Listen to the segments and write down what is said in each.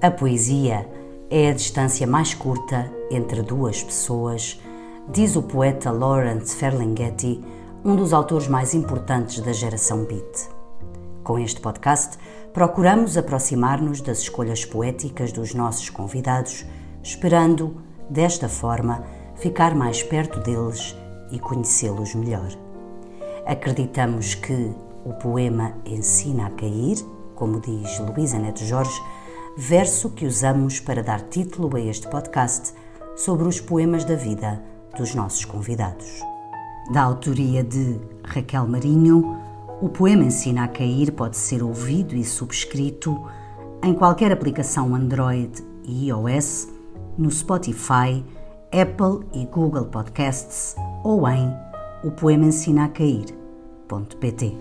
A poesia é a distância mais curta entre duas pessoas, diz o poeta Lawrence Ferlinghetti, um dos autores mais importantes da geração Beat. Com este podcast, procuramos aproximar-nos das escolhas poéticas dos nossos convidados, esperando, desta forma, ficar mais perto deles e conhecê-los melhor. Acreditamos que o poema ensina a cair, como diz Luísa Neto Jorge, verso que usamos para dar título a este podcast sobre os poemas da vida dos nossos convidados. Da autoria de Raquel Marinho, o poema Ensina a Cair pode ser ouvido e subscrito em qualquer aplicação Android e iOS, no Spotify, Apple e Google Podcasts ou em opoemaensinacair.pt.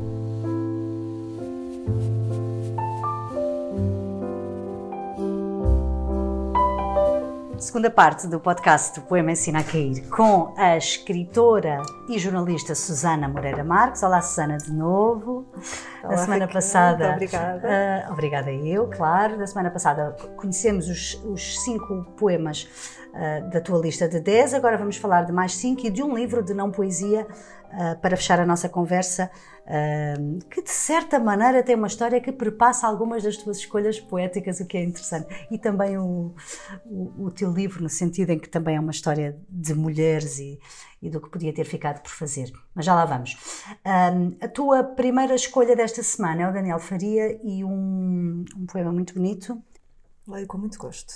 Segunda parte do podcast do Poema Ensina a Cair, com a escritora e jornalista Susana Moreira Marques. Olá, Susana, de novo. Olá, Na semana Raquel, passada... obrigada. Obrigada eu, claro. Na semana passada conhecemos os 5 poemas da tua lista de 10. Agora vamos falar de mais 5 e de um livro de não poesia para fechar a nossa conversa, que de certa maneira tem uma história que perpassa algumas das tuas escolhas poéticas, o que é interessante. E também o teu livro, no sentido em que também é uma história de mulheres e do que podia ter ficado por fazer. Mas já lá vamos. A tua primeira escolha desta semana é o Daniel Faria e um poema muito bonito. Leio com muito gosto.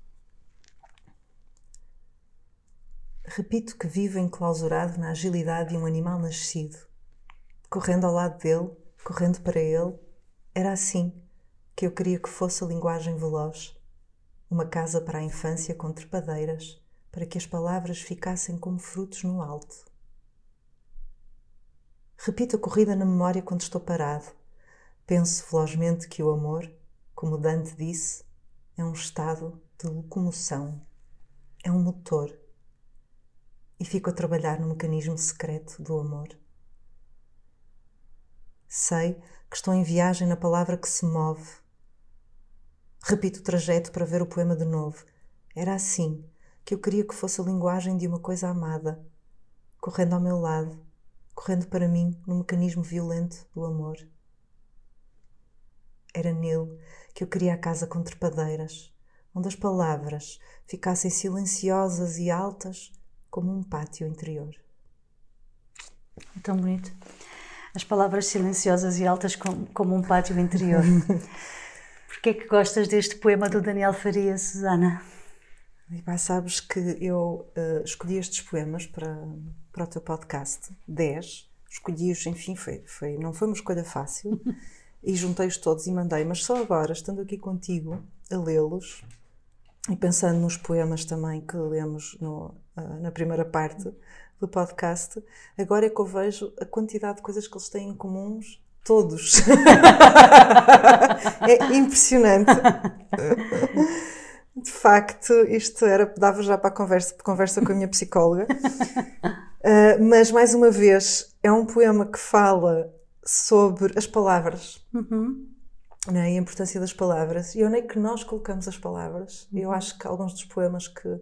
Repito que vivo enclausurado na agilidade de um animal nascido. Correndo ao lado dele, correndo para ele, era assim que eu queria que fosse a linguagem veloz. Uma casa para a infância com trepadeiras, para que as palavras ficassem como frutos no alto. Repito a corrida na memória quando estou parado. Penso velozmente que o amor, como Dante disse, é um estado de locomoção, é um motor. E fico a trabalhar no mecanismo secreto do amor. Sei que estou em viagem na palavra que se move. Repito o trajeto para ver o poema de novo. Era assim que eu queria que fosse a linguagem de uma coisa amada, correndo ao meu lado, correndo para mim no mecanismo violento do amor. Era nele que eu queria a casa com trepadeiras, onde as palavras ficassem silenciosas e altas como um pátio interior. É tão bonito. As palavras silenciosas e altas como um pátio interior. Porquê é que gostas deste poema do Daniel Faria, Susana? E pá, sabes que eu escolhi estes poemas para o teu podcast, 10. Escolhi-os, enfim, não foi uma escolha fácil. E juntei-os todos e mandei. Mas só agora, estando aqui contigo a lê-los, e pensando nos poemas também que lemos na primeira parte do podcast, agora é que eu vejo a quantidade de coisas que eles têm em comuns, todos. É impressionante. De facto, isto dava já para a conversa com a minha psicóloga. Mas, mais uma vez, é um poema que fala sobre as palavras. Uhum. E a importância das palavras, e onde é que nós colocamos as palavras. Eu acho que alguns dos poemas que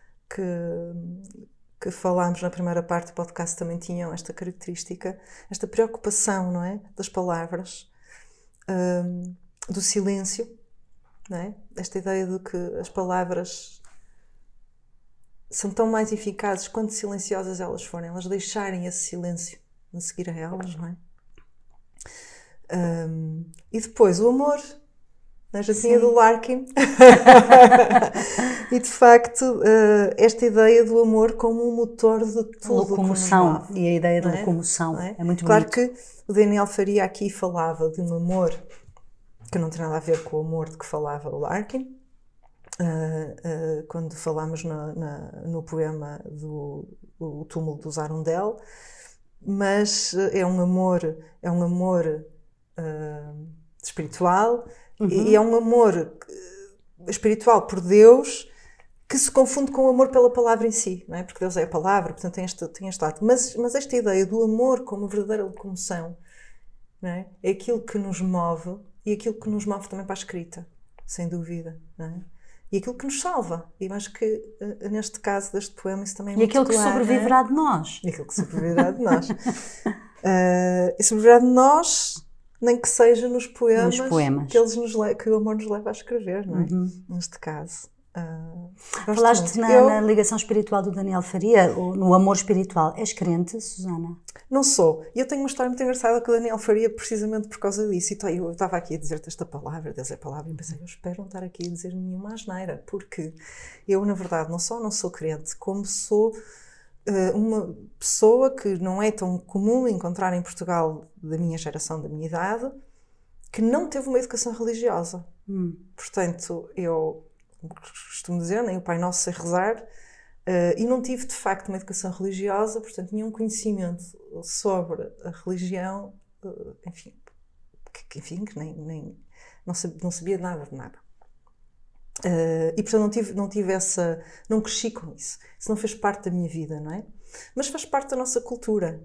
falámos na primeira parte do podcast também tinham esta característica, esta preocupação, não é? Das palavras, do silêncio, não é? Esta ideia de que as palavras são tão mais eficazes quanto silenciosas elas forem, elas deixarem esse silêncio a seguir a elas, não é? E depois o amor, a jazinha do Larkin. E de facto esta ideia do amor como um motor de tudo. Locomoção, e a ideia de locomoção é muito claro bonito. Que o Daniel Faria aqui falava de um amor que não tem nada a ver com o amor de que falava o Larkin, quando falámos no poema do O Túmulo dos Arundel, mas é um amor espiritual. Uhum. E é um amor espiritual por Deus que se confunde com o amor pela palavra em si, não é? Porque Deus é a palavra, portanto tem este ato. Mas esta ideia do amor como verdadeira locomoção, não é? É aquilo que nos move e aquilo que nos move também para a escrita. sem dúvida, não é? E aquilo que nos salva. E eu acho que, neste caso deste poema, isso também é muito claro. E aquilo que sobreviverá de nós. E aquilo que sobreviverá de nós. E sobreviverá de nós, nem que seja nos poemas. Que o amor nos leva a escrever, não é? Neste caso. Falaste na ligação espiritual do Daniel Faria, ou no amor espiritual. És crente, Susana? Não sou. E eu tenho uma história muito engraçada com o Daniel Faria precisamente por causa disso. E eu estava aqui a dizer-te esta palavra, Deus é palavra, e pensei, eu espero não estar aqui a dizer nenhuma asneira, porque eu, na verdade, não sou crente, como sou uma pessoa que não é tão comum encontrar em Portugal, da minha geração, da minha idade, que não teve uma educação religiosa. Portanto, eu costumo dizer, nem o Pai Nosso sei rezar, e não tive de facto uma educação religiosa, portanto tinha um conhecimento sobre a religião, que nem não sabia nada de nada. E portanto não cresci com isso. Isso não fez parte da minha vida, não é? Mas faz parte da nossa cultura.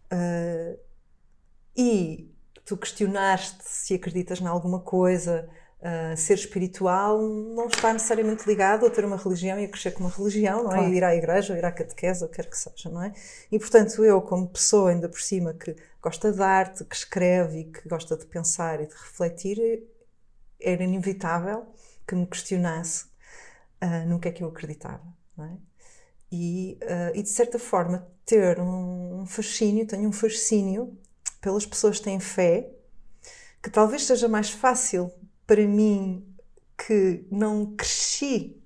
E tu questionaste se acreditas em alguma coisa. Ser espiritual não está necessariamente ligado a ter uma religião e a crescer com uma religião, não é? Claro. Ir à igreja, ou ir à catequese, ou quer que seja, não é? E portanto eu, como pessoa ainda por cima que gosta de arte, que escreve e que gosta de pensar e de refletir, era inevitável que me questionasse no que é que eu acreditava, não é? E de certa forma ter tenho um fascínio pelas pessoas que têm fé, que talvez seja mais fácil para mim, que não cresci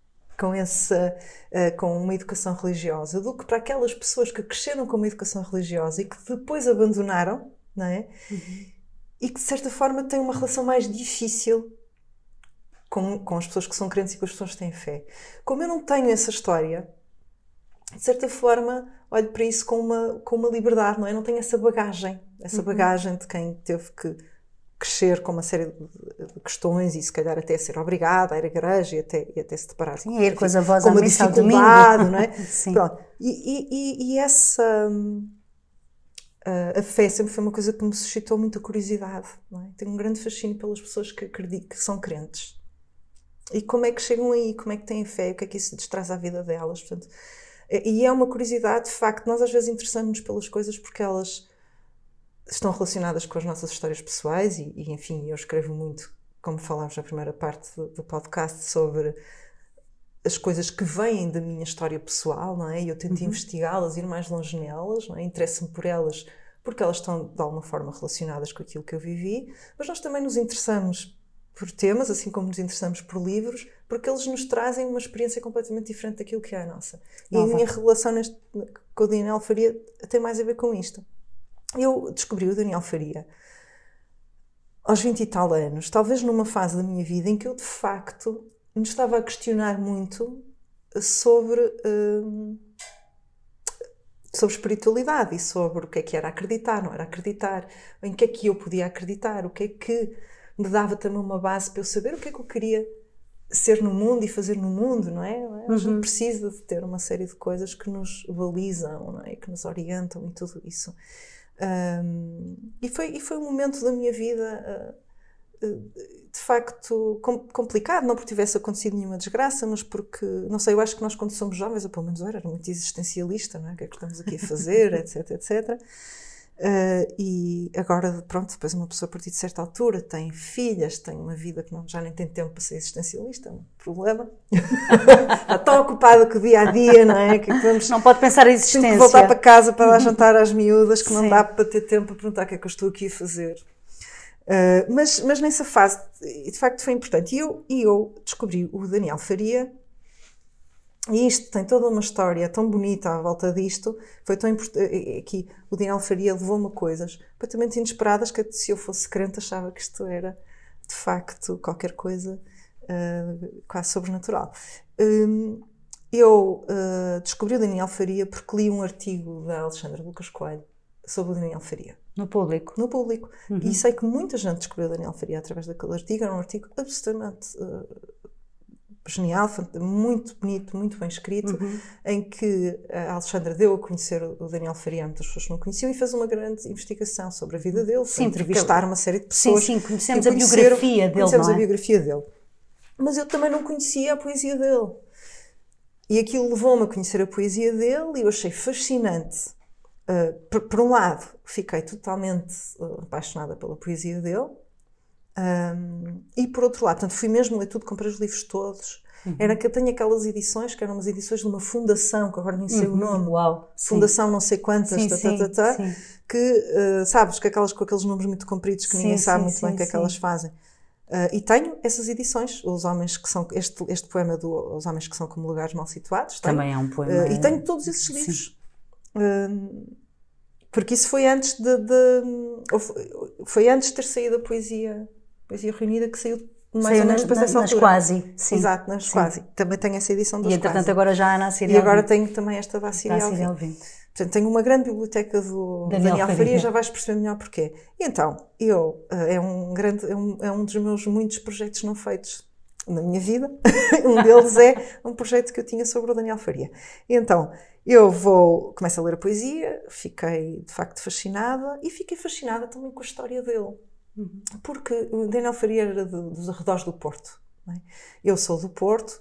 com uma educação religiosa, do que para aquelas pessoas que cresceram com uma educação religiosa e que depois abandonaram, não é? E que de certa forma têm uma relação mais difícil com as pessoas que são crentes e com as pessoas que têm fé. Como eu não tenho essa história, de certa forma olho para isso com uma liberdade, não é? Não tenho essa bagagem de quem teve que crescer com uma série de questões e se calhar até ser obrigada a ir à igreja e até se deparar com uma dificuldade, não é? Sim. Pronto. E essa a fé sempre foi uma coisa que me suscitou muita curiosidade, não é? Tenho um grande fascínio pelas pessoas que acreditam, que são crentes, e como é que chegam aí, como é que têm fé, o que é que isso lhes traz à vida delas. Portanto, e é uma curiosidade, de facto. Nós às vezes interessamos-nos pelas coisas porque elas estão relacionadas com as nossas histórias pessoais e enfim, eu escrevo muito, como falámos na primeira parte do podcast, sobre as coisas que vêm da minha história pessoal, não é? E eu tento investigá-las, ir mais longe nelas, não é? Interesso-me por elas porque elas estão de alguma forma relacionadas com aquilo que eu vivi, mas nós também nos interessamos por temas, assim como nos interessamos por livros, porque eles nos trazem uma experiência completamente diferente daquilo que é a nossa. E a minha relação com o Daniel Faria tem mais a ver com isto. Eu descobri o Daniel Faria aos 20 e tal anos, talvez numa fase da minha vida em que eu de facto me estava a questionar muito sobre espiritualidade e sobre o que era acreditar, não era acreditar, em que é que eu podia acreditar, o que é que me dava também uma base para eu saber o que é que eu queria ser no mundo e fazer no mundo, não é? A gente precisa de ter uma série de coisas que nos balizam, não é? Que nos orientam e tudo isso. E foi um momento da minha vida de facto complicado, não porque tivesse acontecido nenhuma desgraça, mas porque, não sei, eu acho que nós quando somos jovens, ou pelo menos eu era muito existencialista, não é? O que é que estamos aqui a fazer, etc, etc. E agora, pronto, depois uma pessoa a partir de certa altura tem filhas, tem uma vida que já nem tem tempo para ser existencialista, não é problema. Está tão ocupada com o dia a dia, não é? Que não pode pensar em existência. Tem que voltar para casa para dar jantar às miúdas, que não dá para ter tempo para perguntar o que é que eu estou aqui a fazer. Mas nessa fase, de facto, foi importante. E eu descobri o Daniel Faria. E isto tem toda uma história tão bonita à volta disto, foi tão importante, que o Daniel Faria levou-me a coisas completamente inesperadas, que se eu fosse crente achava que isto era, de facto, qualquer coisa quase sobrenatural. Eu descobri o Daniel Faria porque li um artigo da Alexandra Lucas Coelho sobre o Daniel Faria. No público? No público. E sei que muita gente descobriu o Daniel Faria através daquele artigo. Era um artigo absolutamente genial, muito bonito, muito bem escrito, em que a Alexandra deu a conhecer o Daniel Faria a muitas pessoas que não conheciam e fez uma grande investigação sobre a vida dele, entrevistar uma série de pessoas. Sim, conhecemos a biografia dele, Conhecemos não é? a biografia dele. mas eu também não conhecia a poesia dele. E aquilo levou-me a conhecer a poesia dele e eu achei fascinante. Por um lado, fiquei totalmente apaixonada pela poesia dele. E por outro lado, portanto, fui mesmo ler tudo, comprei os livros todos. Era que eu tenho aquelas edições, que eram umas edições de uma fundação, que agora nem sei o nome. Uau, fundação não sei quantas, sim. que, sabes, com aqueles nomes muito compridos que ninguém sabe muito bem o que é que elas fazem. E tenho essas edições, os homens que são, este poema Os Homens que São Como Lugares Mal Situados. Também é um poema. E tenho todos esses livros. Porque isso foi antes foi antes de ter saído a Poesia Reunida, que saiu mais ou menos depois dessa altura. Quase, sim. Exato, nas Quase. Também tenho essa edição das Quase. E entretanto Quase. agora já há na Síria. E agora tenho também esta da Síria Alvim. Portanto, tenho uma grande biblioteca do Daniel Faria, já vais perceber melhor porquê. E então, é um dos meus muitos projetos não feitos na minha vida. Um deles é um projeto que eu tinha sobre o Daniel Faria. E então, começo a ler a poesia, fiquei de facto fascinada e fiquei fascinada também com a história dele. Porque o Daniel Faria era dos arredores do Porto. Não é? Eu sou do Porto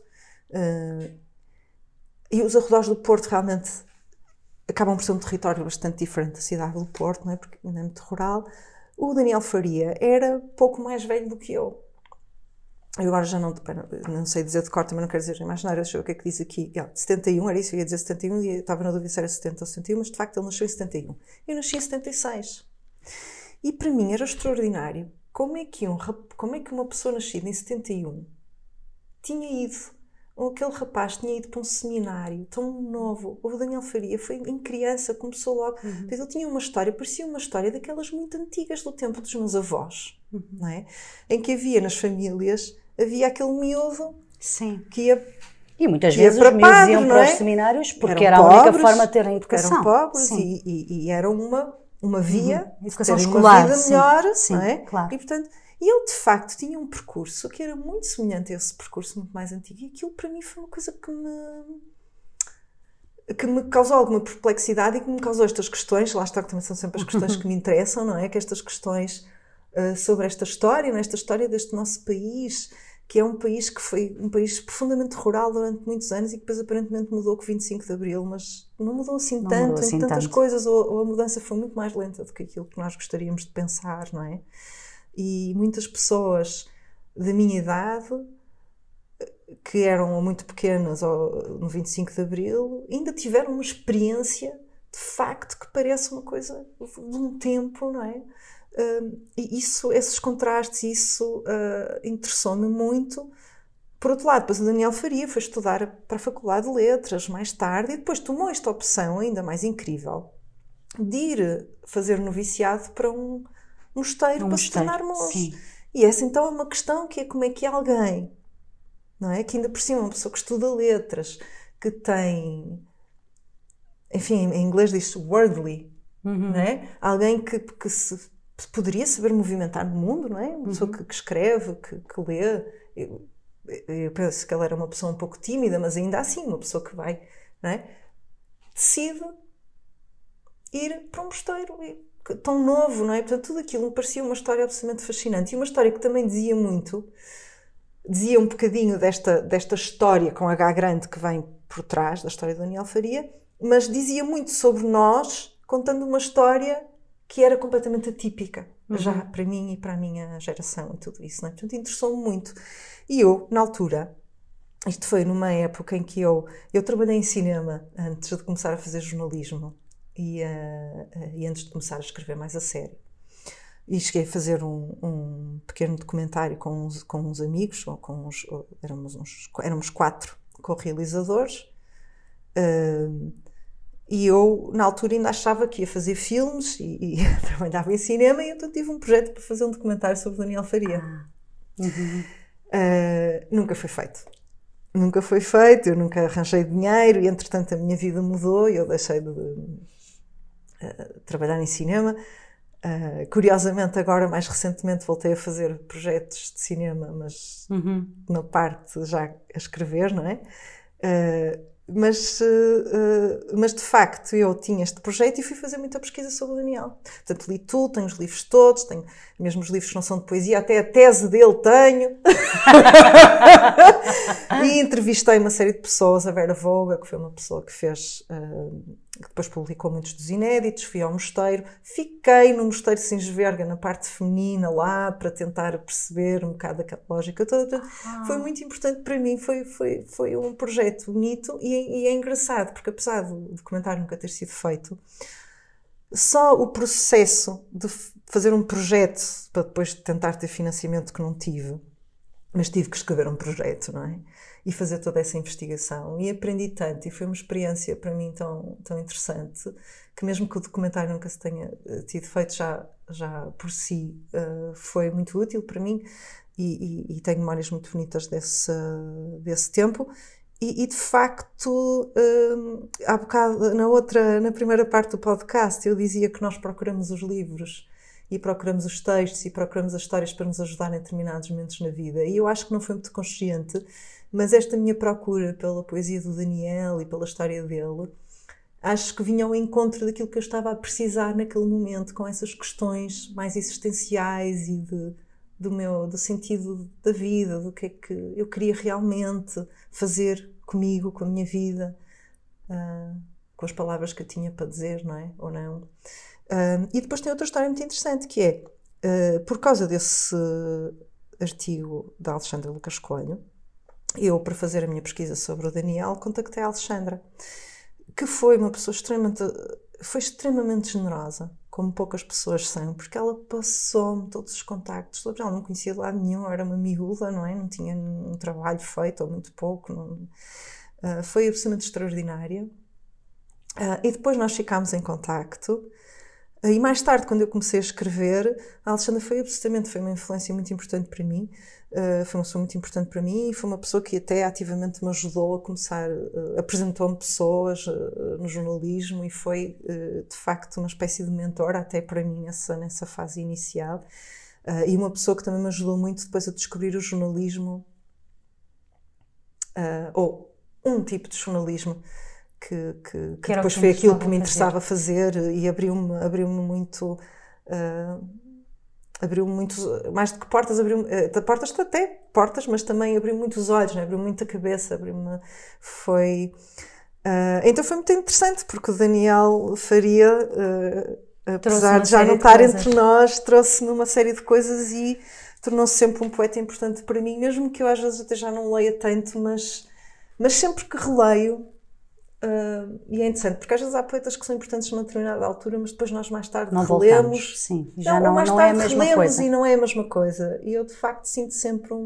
e os arredores do Porto realmente acabam por ser um território bastante diferente da cidade do Porto, não é? Porque ainda é muito rural. O Daniel Faria era pouco mais velho do que eu. Eu agora já não sei dizer de cor, também não quero dizer imaginário, deixa eu ver o que é que diz aqui. Ele, 71, era isso, eu ia dizer 71 e eu estava na dúvida se era 70 ou 71, mas de facto ele nasceu em 71. Eu nasci em 76. E para mim era extraordinário como é que uma pessoa nascida em 71 tinha ido, ou aquele rapaz tinha ido para um seminário tão novo. O Daniel Faria foi em criança, começou logo. Ele tinha uma história, parecia uma história daquelas muito antigas do tempo dos meus avós, não é? Em que havia nas famílias, havia aquele miúdo que ia. E muitas vezes os miúdos iam para os seminários porque era a única forma de terem educação. Eram pobres e eram uma via de educação terem escolar, uma vida melhor, sim, não é? Claro. E portanto, ele de facto tinha um percurso que era muito semelhante a esse percurso muito mais antigo, e aquilo para mim foi uma coisa que me causou alguma perplexidade e que me causou estas questões, lá está, que também são sempre as questões que me interessam, não é? Que estas questões sobre esta história, não é? Esta história deste nosso país, que é um país que foi um país profundamente rural durante muitos anos e que depois aparentemente mudou com o 25 de Abril, mas não mudou assim tanto em tantas coisas, ou a mudança foi muito mais lenta do que aquilo que nós gostaríamos de pensar, não é? E muitas pessoas da minha idade, que eram muito pequenas no 25 de Abril, ainda tiveram uma experiência de facto que parece uma coisa de um tempo, não é? E esses contrastes, isso interessou-me muito. Por outro lado, depois o Daniel Faria foi estudar para a Faculdade de Letras mais tarde e depois tomou esta opção ainda mais incrível de ir fazer noviciado para um mosteiro para se tornar monge. E essa então é uma questão que é como é que alguém, não é? Que ainda por cima é uma pessoa que estuda letras, que tem, enfim, em inglês diz worldly, não é? Alguém que se poderia saber movimentar no mundo, não é? Uma pessoa que escreve, que lê. Eu penso que ela era uma pessoa um pouco tímida, mas ainda assim, uma pessoa que vai, não é? Decide ir para um mosteiro tão novo, não é? Portanto, tudo aquilo me parecia uma história absolutamente fascinante e uma história que também dizia um bocadinho desta história com H grande que vem por trás da história de Daniel Faria, mas dizia muito sobre nós, contando uma história que era completamente atípica, já para mim e para a minha geração e tudo isso, não é? Portanto, interessou-me muito. E eu, na altura, isto foi numa época em que eu trabalhei em cinema antes de começar a fazer jornalismo e antes de começar a escrever mais a sério. E cheguei a fazer um pequeno documentário com uns amigos, éramos 4 co-realizadores, e eu, na altura, ainda achava que ia fazer filmes e trabalhava em cinema, e então tive um projeto para fazer um documentário sobre Daniel Faria. Nunca foi feito. Nunca foi feito, eu nunca arranjei dinheiro e, entretanto, a minha vida mudou e eu deixei de trabalhar em cinema. Curiosamente, agora, mais recentemente, voltei a fazer projetos de cinema, mas na parte já a escrever, não é? Mas de facto eu tinha este projeto e fui fazer muita pesquisa sobre o Daniel. Portanto, li tudo, tenho os livros todos, tenho mesmo os livros que não são de poesia, até a tese dele tenho. E entrevistei uma série de pessoas, a Vera Voga, que foi uma pessoa que fez, que depois publicou muitos dos inéditos, fui ao mosteiro, fiquei no mosteiro de Singesverga, na parte feminina lá, para tentar perceber um bocado aquela lógica toda. Foi muito importante para mim, foi um projeto bonito e é engraçado, porque apesar do documentário nunca ter sido feito, só o processo de fazer um projeto para depois tentar ter financiamento que não tive, mas tive que escrever um projeto, não é? E fazer toda essa investigação. E aprendi tanto, e foi uma experiência para mim tão interessante, que mesmo que o documentário nunca se tenha tido feito, já por si foi muito útil para mim, e tenho memórias muito bonitas desse tempo. E de facto, há bocado, na primeira parte do podcast, eu dizia que nós procuramos os livros e procuramos os textos e procuramos as histórias para nos ajudar em determinados momentos na vida. E eu acho que não foi muito consciente, mas esta minha procura pela poesia do Daniel e pela história dele, acho que vinha ao encontro daquilo que eu estava a precisar naquele momento, com essas questões mais existenciais e do sentido da vida, do que é que eu queria realmente fazer comigo, com a minha vida, com as palavras que eu tinha para dizer, não é? Ou não. E depois tem outra história muito interessante, que é, por causa desse artigo da Alexandra Lucas Coelho, eu, para fazer a minha pesquisa sobre o Daniel, contactei a Alexandra, que foi uma pessoa extremamente generosa, como poucas pessoas são, porque ela passou-me todos os contactos. Ela não conhecia de lado nenhum, era uma miúda, não é? Não tinha um trabalho feito, ou muito pouco. Foi absolutamente extraordinária. E depois nós ficámos em contacto. E mais tarde, quando eu comecei a escrever, a Alexandra foi uma influência muito importante para mim. Foi uma pessoa muito importante para mim e foi uma pessoa que até ativamente me ajudou a começar, apresentou-me pessoas no jornalismo e foi de facto uma espécie de mentor até para mim nessa fase inicial, e uma pessoa que também me ajudou muito depois a descobrir o jornalismo, ou um tipo de jornalismo que depois foi aquilo que me interessava fazer e abriu-me muito... abriu muito, mais do que portas, portas, mas também abriu muitos olhos, né? Abriu muita cabeça, então foi muito interessante, porque o Daniel Faria, apesar de já não estar entre nós, trouxe-me uma série de coisas e tornou-se sempre um poeta importante para mim, mesmo que eu às vezes até já não leia tanto, mas sempre que releio, e é interessante, porque às vezes há poetas que são importantes numa determinada altura, mas depois nós mais tarde relemos. Sim, já não é a mesma coisa. E não é a mesma coisa. E eu, de facto, sinto sempre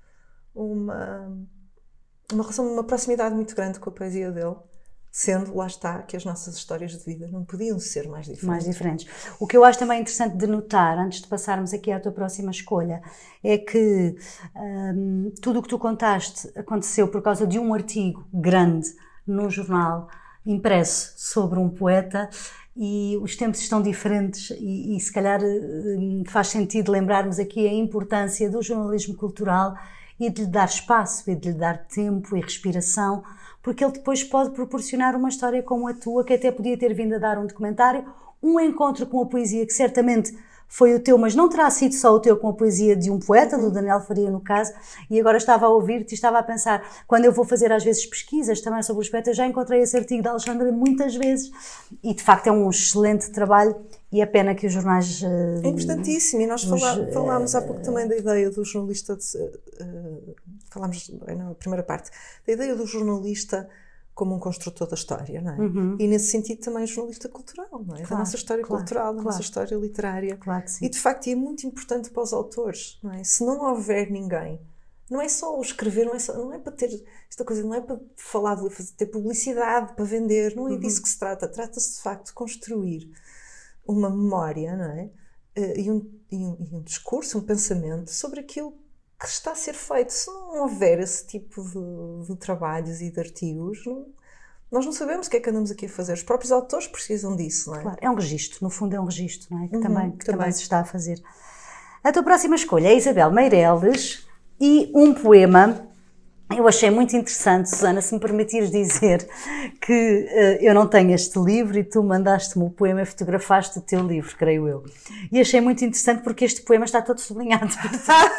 uma relação, uma proximidade muito grande com a poesia dele, sendo, lá está, que as nossas histórias de vida não podiam ser mais diferentes. O que eu acho também interessante de notar, antes de passarmos aqui à tua próxima escolha, é que tudo o que tu contaste aconteceu por causa de um artigo grande num jornal impresso sobre um poeta, e os tempos estão diferentes e se calhar faz sentido lembrarmos aqui a importância do jornalismo cultural e de lhe dar espaço e de lhe dar tempo e respiração, porque ele depois pode proporcionar uma história como a tua, que até podia ter vindo a dar um documentário, um encontro com a poesia que certamente foi o teu, mas não terá sido só o teu, com a poesia de um poeta, do Daniel Faria no caso. E agora estava a ouvir-te e estava a pensar, quando eu vou fazer às vezes pesquisas também sobre os poetas, já encontrei esse artigo da Alexandra muitas vezes, e de facto é um excelente trabalho, e é pena que os jornais... É importantíssimo, e nós falámos há pouco também da ideia do jornalista, falámos na primeira parte, da ideia do jornalista como um construtor da história, não é? E nesse sentido também o jornalista cultural, não é? Da nossa história cultural, da nossa história literária. Claro que sim. E de facto é muito importante para os autores, não é? Se não houver ninguém, não é só o escrever, não é para ter esta coisa, não é para falar, ter publicidade, para vender, não é disso que se trata. Trata-se de facto de construir uma memória, não é? E um discurso, um pensamento sobre aquilo que está a ser feito. Se não houver esse tipo de trabalhos e de artigos, nós não sabemos o que é que andamos aqui a fazer. Os próprios autores precisam disso, não é? Claro, é um registro, no fundo é um registro, não é? Que também se está a fazer. A tua próxima escolha é Isabel Meireles e um poema Eu achei muito interessante, Susana, se me permitires dizer que eu não tenho este livro e tu mandaste-me o poema e fotografaste o teu livro, creio eu. E achei muito interessante porque este poema está todo sublinhado. Tipo,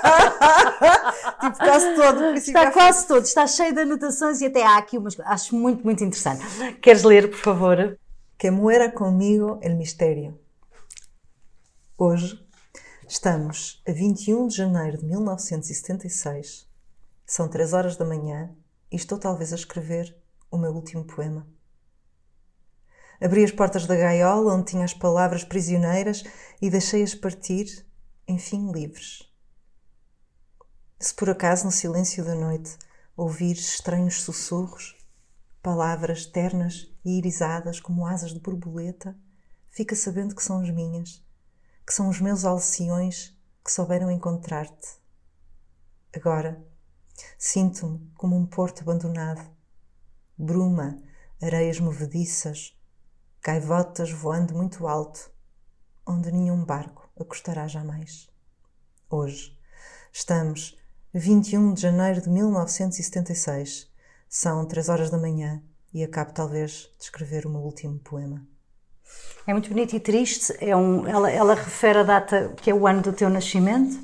quase todo. Está quase todo, está cheio de anotações e até há aqui umas... Acho muito, muito interessante. Queres ler, por favor? Que muera comigo el misterio. Hoje, estamos a 21 de janeiro de 1976. São 3 horas da manhã e estou talvez a escrever o meu último poema. Abri as portas da gaiola onde tinha as palavras prisioneiras e deixei-as partir, enfim, livres. Se por acaso no silêncio da noite ouvires estranhos sussurros, palavras ternas e irisadas como asas de borboleta, fica sabendo que são as minhas, que são os meus alciões que souberam encontrar-te. Agora, sinto-me como um porto abandonado. Bruma, areias movediças, gaivotas voando muito alto, onde nenhum barco acostará jamais. Hoje, estamos 21 de janeiro de 1976. São 3 horas da manhã e acabo talvez de escrever o meu último poema. É muito bonito e triste. Ela refere a data que é o ano do teu nascimento,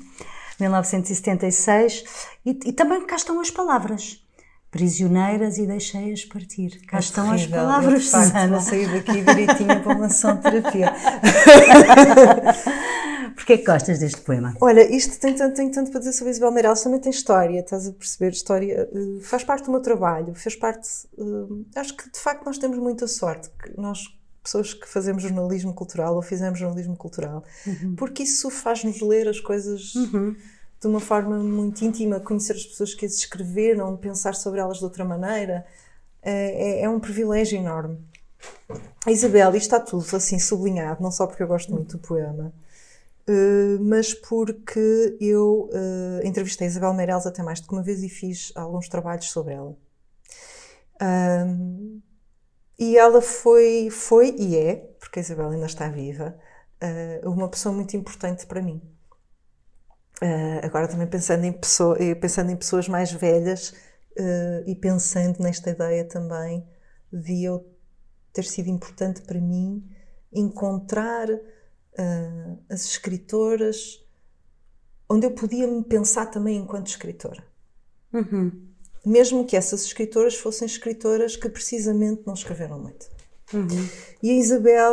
1976, e também cá estão as palavras. Prisioneiras e deixei-as partir. Cá estão terrível. as palavras, Susana. Vou sair daqui direitinho para uma sessão de terapia. Porquê que gostas deste poema? Olha, isto tem tanto para dizer sobre Isabel Meirelles, também tem história, estás a perceber? História faz parte do meu trabalho, fez parte... acho que de facto nós temos muita sorte, que nós, pessoas que fazemos jornalismo cultural ou fizemos jornalismo cultural, porque isso faz-nos ler as coisas de uma forma muito íntima, conhecer as pessoas que as escreveram, pensar sobre elas de outra maneira, é um privilégio enorme. A Isabel, isto está tudo assim sublinhado, não só porque eu gosto muito do poema, mas porque eu entrevistei a Isabel Meirelles até mais do que uma vez e fiz alguns trabalhos sobre ela. E ela foi e é, porque a Isabel ainda está viva, uma pessoa muito importante para mim. Agora também pensando em pessoas mais velhas e pensando nesta ideia também de eu ter sido importante para mim encontrar as escritoras onde eu podia me pensar também enquanto escritora. Mesmo que essas escritoras fossem escritoras que precisamente não escreveram muito. E a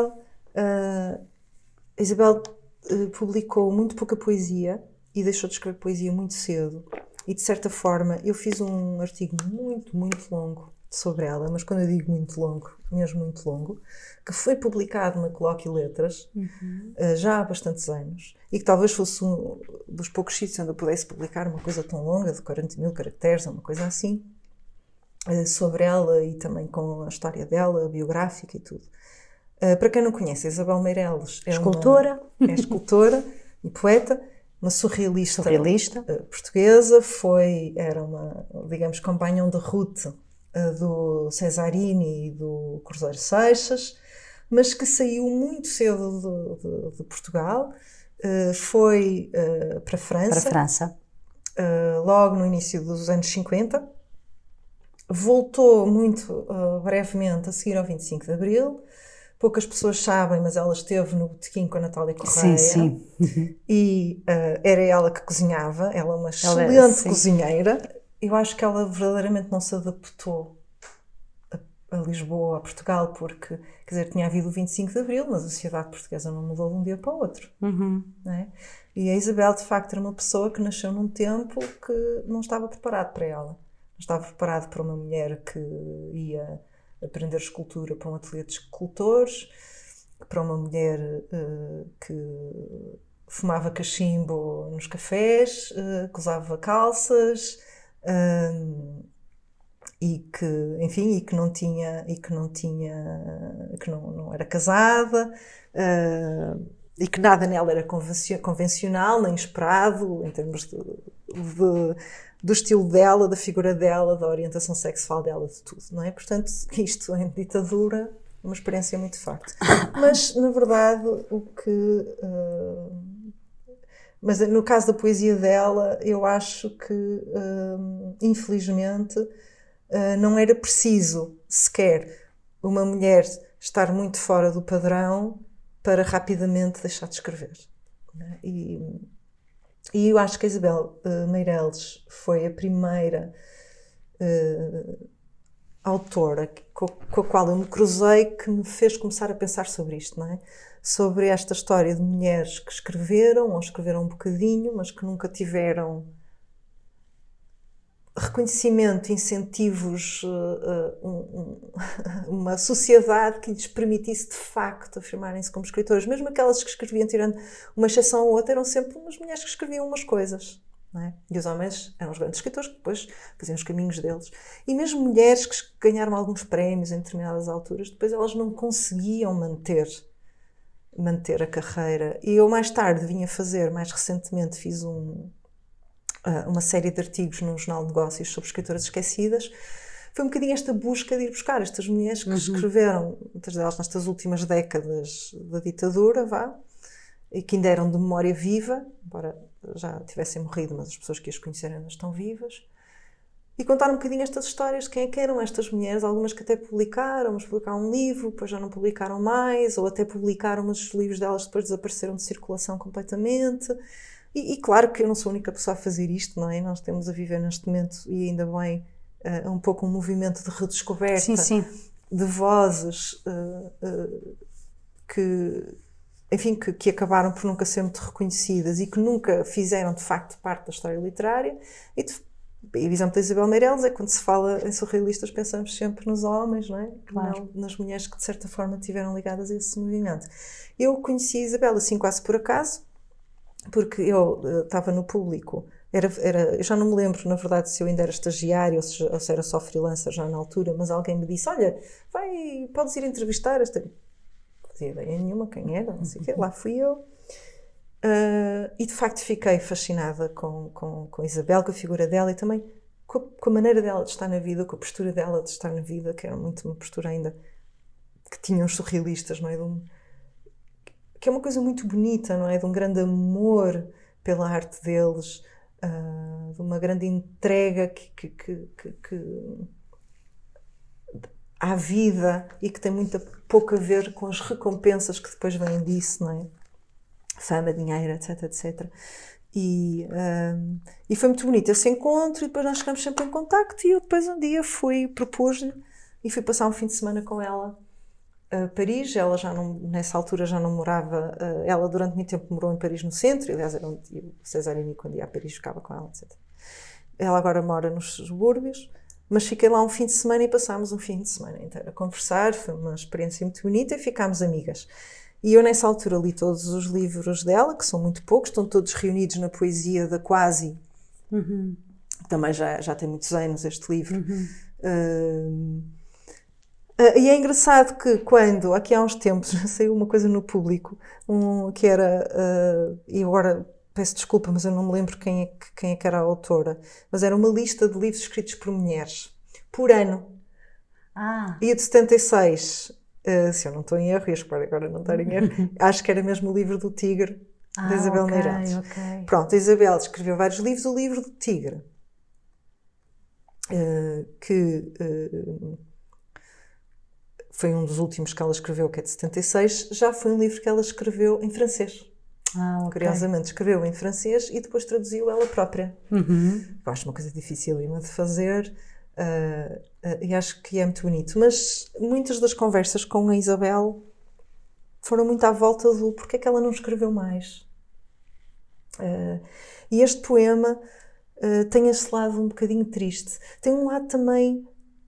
Isabel publicou muito pouca poesia e deixou de escrever poesia muito cedo. E de certa forma eu fiz um artigo muito, muito longo sobre ela, mas quando eu digo muito longo, mesmo muito longo, que foi publicado na Colóquio Letras já há bastantes anos e que talvez fosse um dos poucos sítios onde eu pudesse publicar uma coisa tão longa, de 40.000 caracteres ou uma coisa assim, sobre ela e também com a história dela, biográfica e tudo. Para quem não conhece, a Isabel Meirelles é escultora e poeta, uma surrealista. Portuguesa, era uma, digamos, companhão de route do Cesarini e do Cruzeiro Seixas, mas que saiu muito cedo de Portugal, foi para a França, logo no início dos anos 50, voltou muito brevemente a seguir ao 25 de Abril. Poucas pessoas sabem, mas ela esteve no botequim com a Natália Correia. Sim. E era ela que cozinhava. Ela é uma excelente cozinheira. Eu acho que ela verdadeiramente não se adaptou a Lisboa, a Portugal, porque, quer dizer, tinha havido o 25 de Abril, mas a sociedade portuguesa não mudou de um dia para o outro. Não é? E a Isabel, de facto, era uma pessoa que nasceu num tempo que não estava preparado para ela. Não estava preparado para uma mulher que ia aprender escultura para um ateliê de escultores, para uma mulher que fumava cachimbo nos cafés, que usava calças e que não era casada e que nada nela era convencional nem esperado em termos do estilo dela, da figura dela, da orientação sexual dela, de tudo, não é? Portanto, isto em ditadura é uma experiência muito forte. Mas, na verdade, Mas no caso da poesia dela, eu acho que, infelizmente, não era preciso sequer uma mulher estar muito fora do padrão para rapidamente deixar de escrever. E eu acho que a Isabel Meireles foi a primeira autora com a qual eu me cruzei, que me fez começar a pensar sobre isto, não é? Sobre esta história de mulheres que escreveram, ou escreveram um bocadinho, mas que nunca tiveram reconhecimento, incentivos, uma sociedade que lhes permitisse de facto afirmarem-se como escritoras. Mesmo aquelas que escreviam, tirando uma exceção ou outra, eram sempre umas mulheres que escreviam umas coisas. Não é? E os homens eram os grandes escritores que depois faziam os caminhos deles. E mesmo mulheres que ganharam alguns prémios em determinadas alturas, depois elas não conseguiam manter a carreira. E eu mais tarde vinha fazer, mais recentemente fiz uma série de artigos no Jornal de Negócios sobre escritoras esquecidas. Foi um bocadinho esta busca de ir buscar estas mulheres que escreveram, muitas delas nestas últimas décadas da ditadura, e que ainda eram de memória viva, embora já tivessem morrido, mas as pessoas que as conheceram ainda estão vivas, e contar um bocadinho estas histórias de quem é que eram estas mulheres, algumas que até publicaram, mas publicaram um livro, depois já não publicaram mais, ou até publicaram, mas os livros delas depois desapareceram de circulação completamente. E claro que eu não sou a única pessoa a fazer isto, não é? Nós temos a viver neste momento, e ainda bem, um pouco um movimento de redescoberta, sim. de vozes que acabaram por nunca ser muito reconhecidas e que nunca fizeram de facto parte da história literária. E o exemplo da Isabel Meireles é quando se fala em surrealistas pensamos sempre nos homens, não é? Claro. Não nas mulheres que de certa forma estiveram ligadas a esse movimento. Eu conheci a Isabel assim quase por acaso, porque eu estava no Público, eu já não me lembro na verdade se eu ainda era estagiária ou se era só freelancer já na altura, mas alguém me disse, olha, podes ir entrevistar esta... Não fazia ideia nenhuma quem era, não sei o quê, lá fui eu. E de facto fiquei fascinada com a Isabel, com a figura dela e também com a maneira dela de estar na vida, com a postura dela de estar na vida, que era muito uma postura ainda que tinham os surrealistas, não é? Que é uma coisa muito bonita, não é? De um grande amor pela arte deles, de uma grande entrega à vida e que tem muito pouco a ver com as recompensas que depois vêm disso, não é? Fama, dinheiro, etc, etc. E foi muito bonito esse encontro, e depois nós ficamos sempre em contacto, e eu depois um dia propus-lhe e fui passar um fim de semana com ela a Paris. Ela nessa altura já não morava, ela durante muito tempo morou em Paris no centro, aliás era onde o Cesarini quando ia a Paris ficava com ela, etc. Ela agora mora nos subúrbios, mas fiquei lá um fim de semana e passámos um fim de semana inteiro a conversar, foi uma experiência muito bonita e ficámos amigas. E eu nessa altura li todos os livros dela, que são muito poucos, estão todos reunidos na Poesia da Quasi, também já tem muitos anos este livro. E é engraçado que quando, aqui há uns tempos, saiu uma coisa no Público, que era, e agora peço desculpa, mas eu não me lembro quem é que era a autora, mas era uma lista de livros escritos por mulheres, por ano. E a de 76, se eu não estou em erro, e espero agora não estar em erro, acho que era mesmo o livro do Tigre, da Isabel Meireles. Okay. Pronto, a Isabel escreveu vários livros, o livro do Tigre, que... foi um dos últimos que ela escreveu, que é de 76, já foi um livro que ela escreveu em francês. Okay. Curiosamente, escreveu em francês e depois traduziu ela própria. Eu acho uma coisa dificílima de fazer, e acho que é muito bonito. Mas muitas das conversas com a Isabel foram muito à volta do porque é que ela não escreveu mais. E este poema tem esse lado um bocadinho triste. Tem um lado também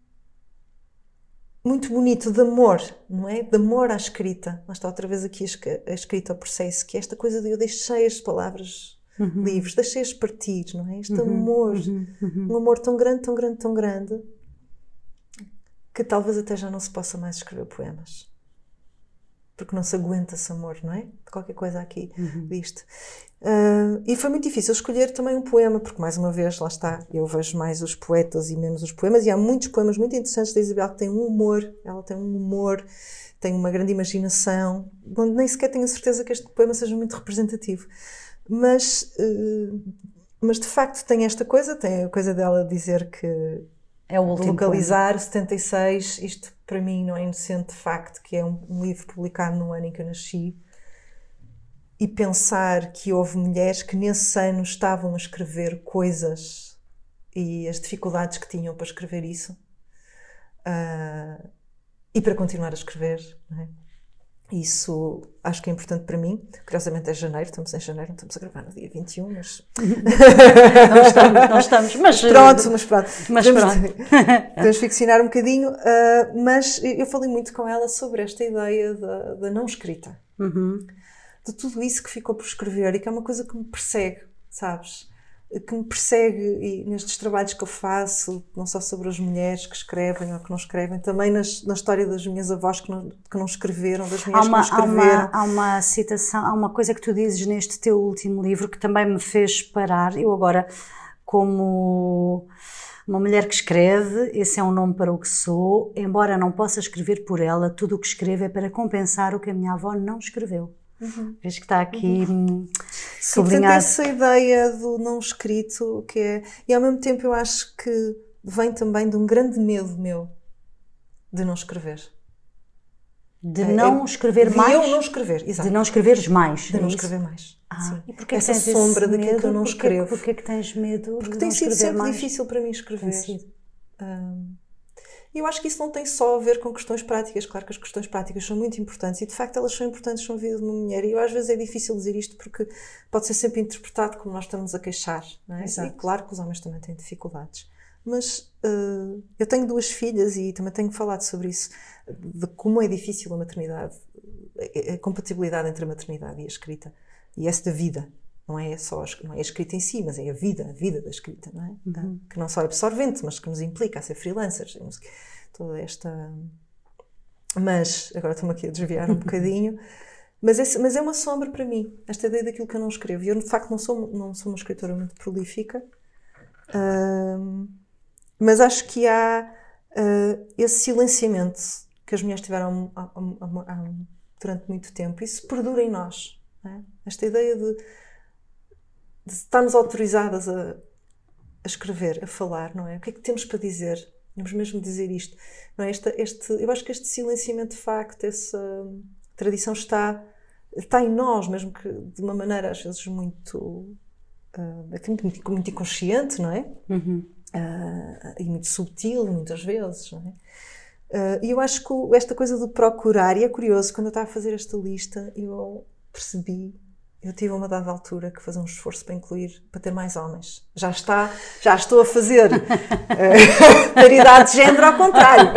muito bonito de amor, não é? De amor à escrita. Mas está outra vez aqui a escrita ao processo, que é esta coisa de eu deixei as palavras livres, deixei-as partir, não é? Este amor, um amor tão grande, tão grande, tão grande, que talvez até já não se possa mais escrever poemas. Porque não se aguenta esse amor, não é? De qualquer coisa aqui disto. E foi muito difícil escolher também um poema, porque mais uma vez, lá está, eu vejo mais os poetas e menos os poemas, e há muitos poemas muito interessantes da Isabel que têm um humor, ela tem um humor, tem uma grande imaginação, onde nem sequer tenho a certeza que este poema seja muito representativo. Mas de facto tem esta coisa, tem a coisa dela dizer que é o último localizar 76, isto para mim não é inocente de facto, que é um livro publicado no ano em que eu nasci, e pensar que houve mulheres que nesse ano estavam a escrever coisas e as dificuldades que tinham para escrever isso, e para continuar a escrever, não é? Isso acho que é importante para mim. Curiosamente é janeiro, estamos em janeiro, não estamos a gravar no dia 21, mas... não estamos, mas pronto. Podemos ficcionar um bocadinho, mas eu falei muito com ela sobre esta ideia da não escrita. De tudo isso que ficou por escrever e que é uma coisa que me persegue, sabes? Que me persegue e nestes trabalhos que eu faço, não só sobre as mulheres que escrevem ou que não escrevem, também na história das minhas avós que não escreveram, das mulheres que não escreveram. Há uma citação, há uma coisa que tu dizes neste teu último livro que também me fez parar. Eu agora, como uma mulher que escreve, esse é um nome para o que sou, embora não possa escrever por ela, tudo o que escrevo é para compensar o que a minha avó não escreveu. Vejo que está aqui sublinhado. Essa ideia do não escrito, que é... E ao mesmo tempo eu acho que vem também de um grande medo meu de não escrever. De não escrever mais? De eu não escrever, exato. De não escreveres mais. De não escrever mais. Sim. E porquê essa sombra daquilo que eu não escrevo. Porquê que tens medo Porque de tem não sido escrever sempre mais? difícil para mim escrever. E eu acho que isso não tem só a ver com questões práticas. Claro que as questões práticas são muito importantes e de facto elas são importantes na vida de uma mulher, e eu às vezes é difícil dizer isto porque pode ser sempre interpretado como nós estamos a queixar, não é? E claro que os homens também têm dificuldades, mas eu tenho 2 filhas e também tenho falado sobre isso, de como é difícil a maternidade, a compatibilidade entre a maternidade e a escrita, e essa da vida. Não é a escrita em si, mas é a vida da escrita, não é? Que não só é absorvente, mas que nos implica a ser freelancers. Toda esta... Mas, agora estou-me aqui a desviar um bocadinho, mas é uma sombra para mim, esta ideia daquilo que eu não escrevo. E eu, de facto, não sou uma escritora muito prolífica, mas acho que há esse silenciamento que as mulheres tiveram durante muito tempo. Isso perdura em nós, não é? Esta ideia de estarmos autorizadas a escrever, a falar, não é? O que é que temos para dizer? Vamos mesmo dizer isto, não é? Eu acho que este silenciamento, de facto, essa tradição está em nós, mesmo que de uma maneira às vezes muito inconsciente, não é? E muito subtil, muitas vezes, não é? E eu acho que esta coisa de procurar, e é curioso, quando eu estava a fazer esta lista, eu percebi... Eu tive a uma dada altura que fazer um esforço para ter mais homens. Já estou a fazer paridade de género ao contrário.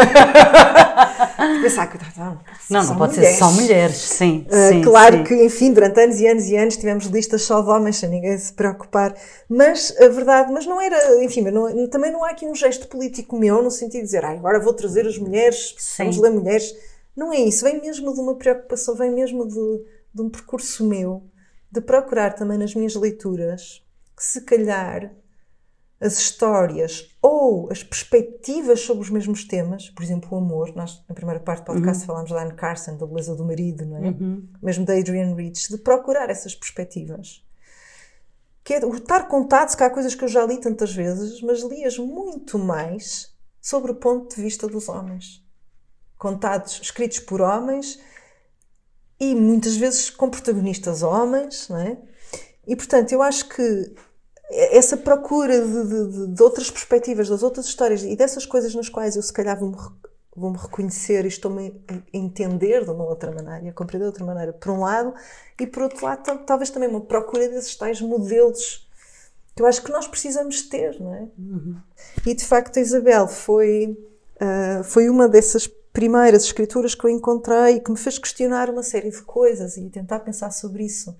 Pensar que não pode ser só mulheres, sim. Claro que, enfim, durante anos e anos e anos tivemos listas só de homens, sem ninguém se preocupar. Mas a verdade, mas não era, enfim, também não há aqui um gesto político meu, no sentido de dizer, agora vou trazer as mulheres, vamos ler mulheres. Não é isso, vem mesmo de uma preocupação, vem mesmo de um percurso meu, de procurar também nas minhas leituras que se calhar as histórias ou as perspectivas sobre os mesmos temas, por exemplo o amor, nós na primeira parte do podcast falámos da Anne Carson, da beleza do marido, não é? Mesmo da Adrienne Rich, de procurar essas perspectivas, que é estar contado, se há coisas que eu já li tantas vezes, mas li-as muito mais sobre o ponto de vista dos homens, contados, escritos por homens, e muitas vezes com protagonistas homens, não é? E, portanto, eu acho que essa procura de outras perspectivas, das outras histórias e dessas coisas nas quais eu, se calhar, vou-me reconhecer e estou-me a entender de uma outra maneira, a compreender de outra maneira, por um lado, e, por outro lado, talvez também uma procura desses tais modelos que eu acho que nós precisamos ter, não é? E, de facto, a Isabel foi uma dessas primeiras escrituras que eu encontrei e que me fez questionar uma série de coisas e tentar pensar sobre isso.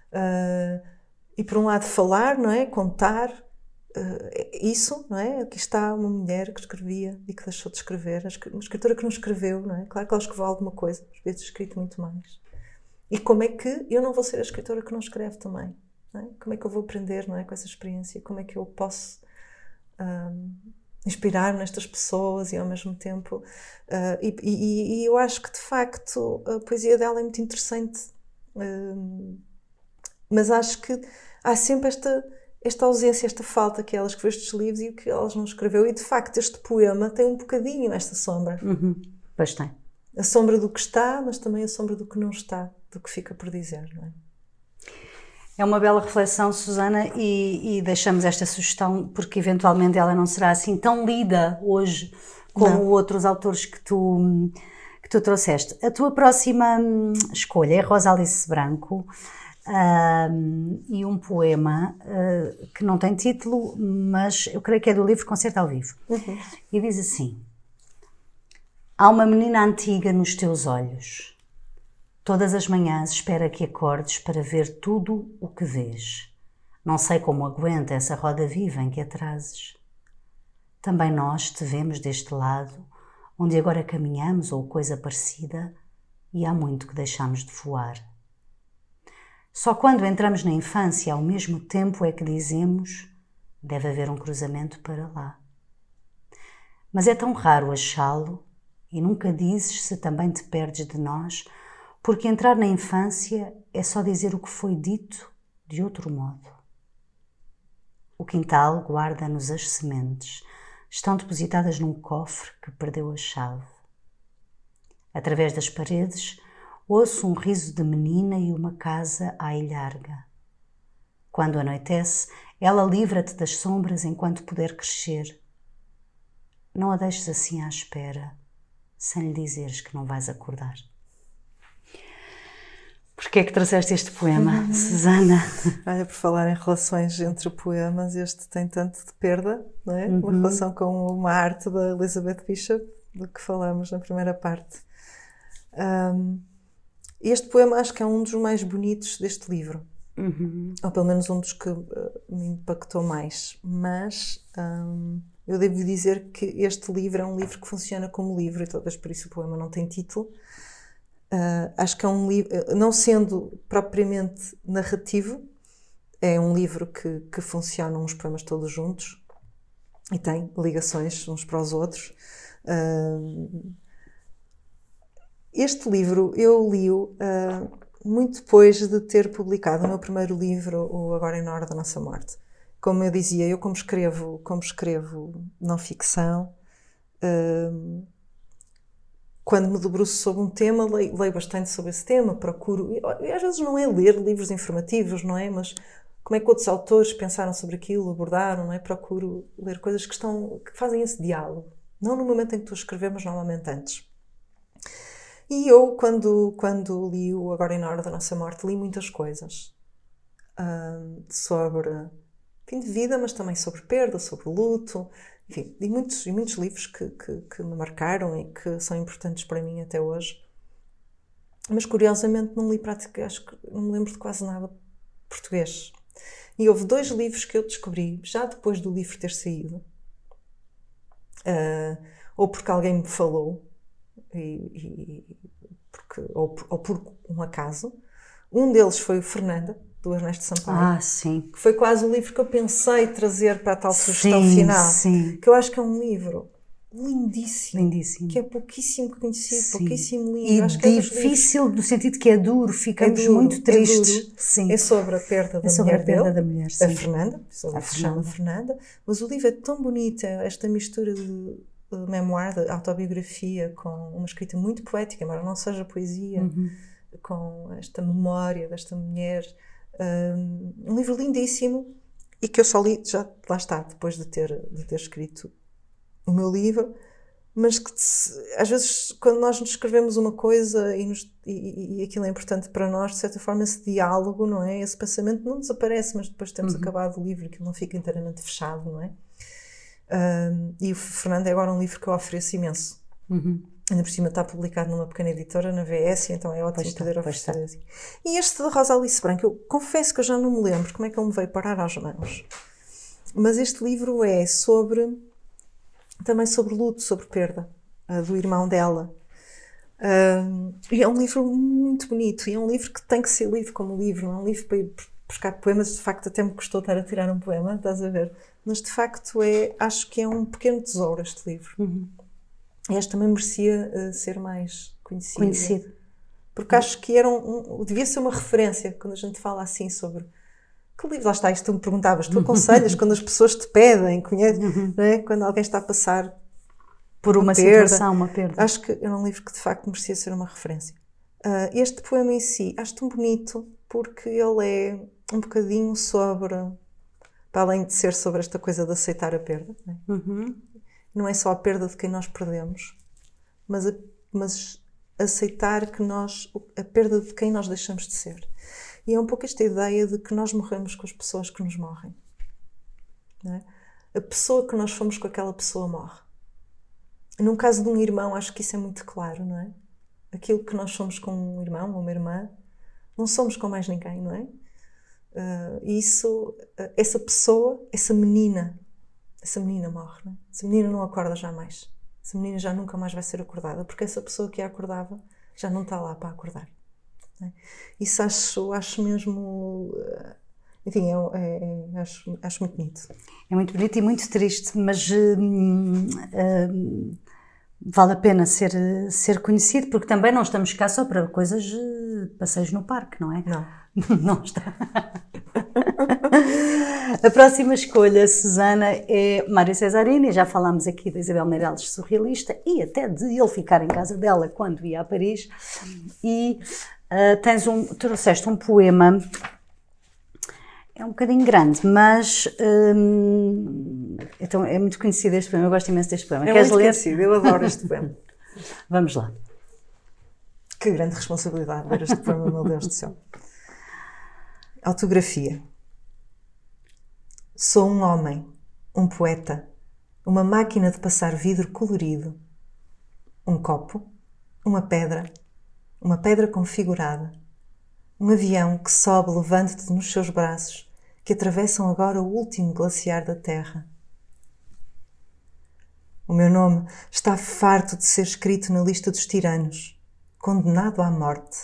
E por um lado falar, não é? Contar isso, não é? Aqui está uma mulher que escrevia e que deixou de escrever, uma escritora que não escreveu, não é? Claro que ela escreveu alguma coisa, às vezes escrito muito mais. E como é que eu não vou ser a escritora que não escreve também? Não é? Como é que eu vou aprender, não é? Com essa experiência? Como é que eu posso... inspirar nestas pessoas e ao mesmo tempo e eu acho que de facto a poesia dela é muito interessante Mas acho que há sempre esta ausência, esta falta que ela escreveu estes livros e o que ela não escreveu. E de facto este poema tem um bocadinho esta sombra. Pois tem. A sombra do que está, mas também a sombra do que não está, do que fica por dizer, não é? É uma bela reflexão, Susana, e deixamos esta sugestão porque eventualmente ela não será assim tão lida hoje como outros autores que tu trouxeste. A tua próxima escolha é Rosa Alice Branco e um poema que não tem título, mas eu creio que é do livro Concerto ao Vivo. E diz assim: há uma menina antiga nos teus olhos. Todas as manhãs espera que acordes para ver tudo o que vês. Não sei como aguenta essa roda viva em que a trazes. Também nós te vemos deste lado, onde agora caminhamos ou coisa parecida, e há muito que deixamos de voar. Só quando entramos na infância ao mesmo tempo é que dizemos: deve haver um cruzamento para lá. Mas é tão raro achá-lo, e nunca dizes se também te perdes de nós, porque entrar na infância é só dizer o que foi dito de outro modo. O quintal guarda-nos as sementes, estão depositadas num cofre que perdeu a chave. Através das paredes, ouço um riso de menina e uma casa à ilharga. Quando anoitece, ela livra-te das sombras enquanto puder crescer. Não a deixes assim à espera, sem lhe dizeres que não vais acordar. Porquê é que trouxeste este poema, Susana? Olha, por falar em relações entre poemas, este tem tanto de perda, não é? Uma relação com uma arte da Elizabeth Bishop, do que falamos na primeira parte. Este poema acho que é um dos mais bonitos deste livro. Ou pelo menos um dos que me impactou mais. Mas eu devo dizer que este livro é um livro que funciona como livro, e talvez por isso o poema não tem título. Acho que é um livro, não sendo propriamente narrativo, é um livro que funciona os poemas todos juntos e tem ligações uns para os outros. Este livro eu li-o muito depois de ter publicado o meu primeiro livro, o Agora e na Hora da Nossa Morte. Como eu dizia, eu como escrevo não ficção, quando me debruço sobre um tema, leio bastante sobre esse tema, procuro, e às vezes não é ler livros informativos, não é? Mas como é que outros autores pensaram sobre aquilo, abordaram, não é? Procuro ler coisas que fazem esse diálogo. Não no momento em que estou a escrever, mas normalmente antes. E eu, quando li o Agora e na Hora da Nossa Morte, li muitas coisas sobre fim de vida, mas também sobre perda, sobre luto, enfim, e muitos livros que me marcaram e que são importantes para mim até hoje. Mas curiosamente não li acho que não me lembro de quase nada português. E houve 2 livros que eu descobri já depois do livro ter saído, ou porque alguém me falou, ou por um acaso. Um deles foi o Fernanda, do Ernesto Sampaio. Sim. Que foi quase o livro que eu pensei trazer para a tal sugestão final. Sim. Que eu acho que é um livro lindíssimo. Lindíssimo. Que é pouquíssimo conhecido, pouquíssimo lindo. E acho difícil no sentido que é duro, ficamos muito tristes. Sim. É sobre a perda da mulher dele, a Fernanda, a se chama Fernanda. Mas o livro é tão bonito, esta mistura de memoir, de autobiografia, com uma escrita muito poética, embora não seja poesia, com esta memória desta mulher. Um livro lindíssimo e que eu só li, já lá está, depois de ter escrito o meu livro, mas que às vezes quando nós nos escrevemos uma coisa e aquilo é importante para nós, de certa forma esse diálogo, não é? Esse pensamento não desaparece, mas depois de termos acabado o livro, aquilo não fica inteiramente fechado, não é? E o Fernando é agora um livro que eu ofereço imenso. Ainda por cima está publicado numa pequena editora, na VS, então é ótimo poder oferecer assim. E este da Rosa Alice Branco, eu confesso que eu já não me lembro como é que ele me veio parar às mãos. Mas este livro é também sobre luto, sobre perda, do irmão dela. E é um livro muito bonito, e é um livro que tem que ser lido como livro, não é um livro para ir buscar poemas. De facto até me custou estar a tirar um poema, estás a ver? Mas de facto acho que é um pequeno tesouro este livro. Este também merecia ser mais conhecido. porque acho que devia ser uma referência quando a gente fala assim sobre que livro. Lá está, isto tu me perguntavas, tu aconselhas quando as pessoas te pedem, não é? Quando alguém está a passar por uma situação, uma perda. Acho que era um livro que de facto merecia ser uma referência. Este poema em si, acho tão bonito porque ele é um bocadinho sobre, para além de ser sobre esta coisa de aceitar a perda, não é? Não é só a perda de quem nós perdemos, mas aceitar a perda de quem nós deixamos de ser. E é um pouco esta ideia de que nós morremos com as pessoas que nos morrem. Não é? A pessoa que nós fomos com aquela pessoa morre. Num caso de um irmão, acho que isso é muito claro, não é? Aquilo que nós somos com um irmão ou uma irmã, não somos com mais ninguém, não é? Essa pessoa, essa menina morre, não é? Essa menina não acorda jamais. Essa menina já nunca mais vai ser acordada, porque essa pessoa que a acordava já não está lá para acordar. Não é? Isso acho mesmo... Enfim, acho muito bonito. É muito bonito e muito triste, mas vale a pena ser conhecido, porque também não estamos cá só para coisas de passeios no parque, não é? Não. Não está. A próxima escolha, Susana, é Mário Cesarini. Já falámos aqui da Isabel Meirelles, surrealista, e até de ele ficar em casa dela quando ia a Paris. E trouxeste um poema, é um bocadinho grande, mas então é muito conhecido este poema. Eu gosto imenso deste poema. É muito conhecido, eu adoro este poema. Vamos lá. Que grande responsabilidade ler este poema, meu Deus do céu. Autografia. Sou um homem, um poeta, uma máquina de passar vidro colorido, um copo, uma pedra configurada, um avião que sobe levando-te nos seus braços, que atravessam agora o último glaciar da Terra. O meu nome está farto de ser escrito na lista dos tiranos, condenado à morte.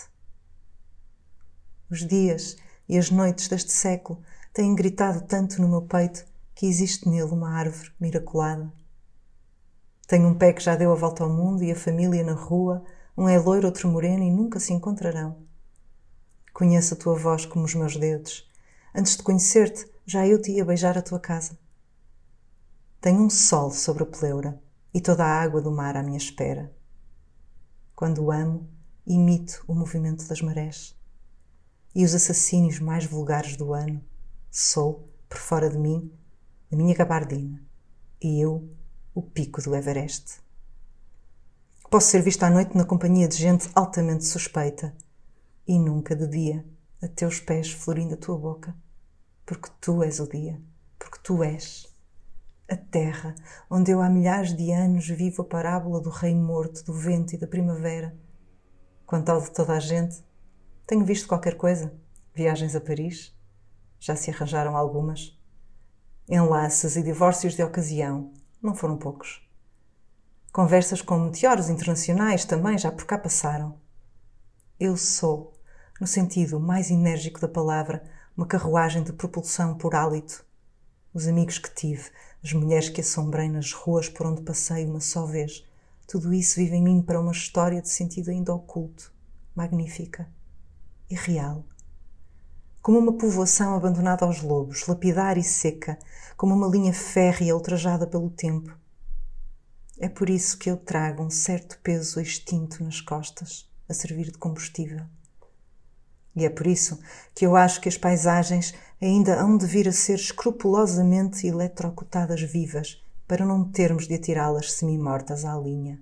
Os dias e as noites deste século têm gritado tanto no meu peito que existe nele uma árvore miraculada. Tenho um pé que já deu a volta ao mundo e a família na rua, um é loiro, outro moreno e nunca se encontrarão. Conheço a tua voz como os meus dedos. Antes de conhecer-te, já eu te ia beijar a tua casa. Tenho um sol sobre a pleura e toda a água do mar à minha espera. Quando o amo, imito o movimento das marés. E os assassínios mais vulgares do ano sou, por fora de mim, a minha gabardina e eu, o pico do Everest. Posso ser vista à noite na companhia de gente altamente suspeita e nunca de dia, a teus pés florindo a tua boca, porque tu és o dia, porque tu és a terra onde eu há milhares de anos vivo a parábola do rei morto, do vento e da primavera. Quanto ao de toda a gente, tenho visto qualquer coisa. Viagens a Paris, já se arranjaram algumas. Enlaces e divórcios de ocasião, não foram poucos. Conversas com meteoros internacionais também já por cá passaram. Eu sou, no sentido mais enérgico da palavra, uma carruagem de propulsão por hálito. Os amigos que tive, as mulheres que assombrei nas ruas por onde passei uma só vez, tudo isso vive em mim para uma história de sentido ainda oculto, magnífica e real. Como uma povoação abandonada aos lobos, lapidar e seca, como uma linha férrea ultrajada pelo tempo. É por isso que eu trago um certo peso extinto nas costas, a servir de combustível. E é por isso que eu acho que as paisagens ainda hão de vir a ser escrupulosamente eletrocutadas vivas, para não termos de atirá-las semi-mortas à linha.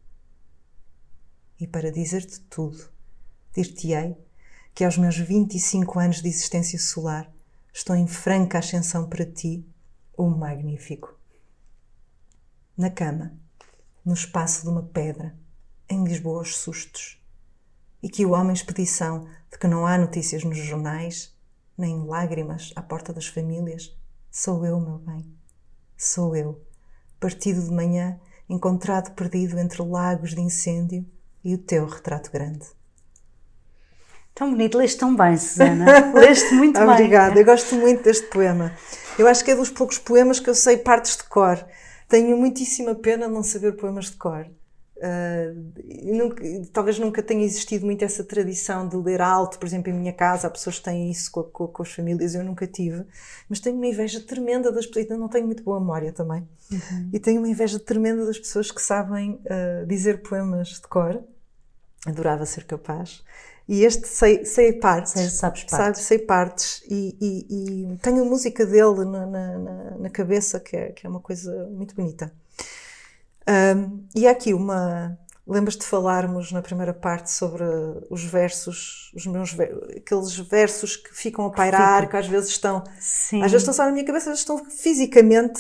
E para dizer-te tudo, dir-te-ei que aos meus 25 anos de existência solar estou em franca ascensão para ti, o magnífico. Na cama, no espaço de uma pedra, em Lisboa aos sustos, e que o homem expedição de que não há notícias nos jornais, nem lágrimas à porta das famílias, sou eu, meu bem, sou eu, partido de manhã, encontrado perdido entre lagos de incêndio e o teu retrato grande. Tão bonito, leste tão bem, Susana. Leste muito bem. Obrigada, eu gosto muito deste poema. Eu acho que é dos poucos poemas que eu sei partes de cor. Tenho muitíssima pena de não saber poemas de cor. Talvez nunca tenha existido muito essa tradição de ler alto, por exemplo, em minha casa há pessoas que têm isso com as famílias, eu nunca tive, mas tenho uma inveja tremenda das pessoas, eu não tenho muito boa memória também, e tenho uma inveja tremenda das pessoas que sabem dizer poemas de cor, adorava ser capaz, e este sei partes, sei partes, e tenho a música dele na cabeça, que é uma coisa muito bonita. E há aqui lembras-te de falarmos na primeira parte sobre os versos, aqueles versos que ficam a pairar, que às vezes estão só na minha cabeça, às vezes estão fisicamente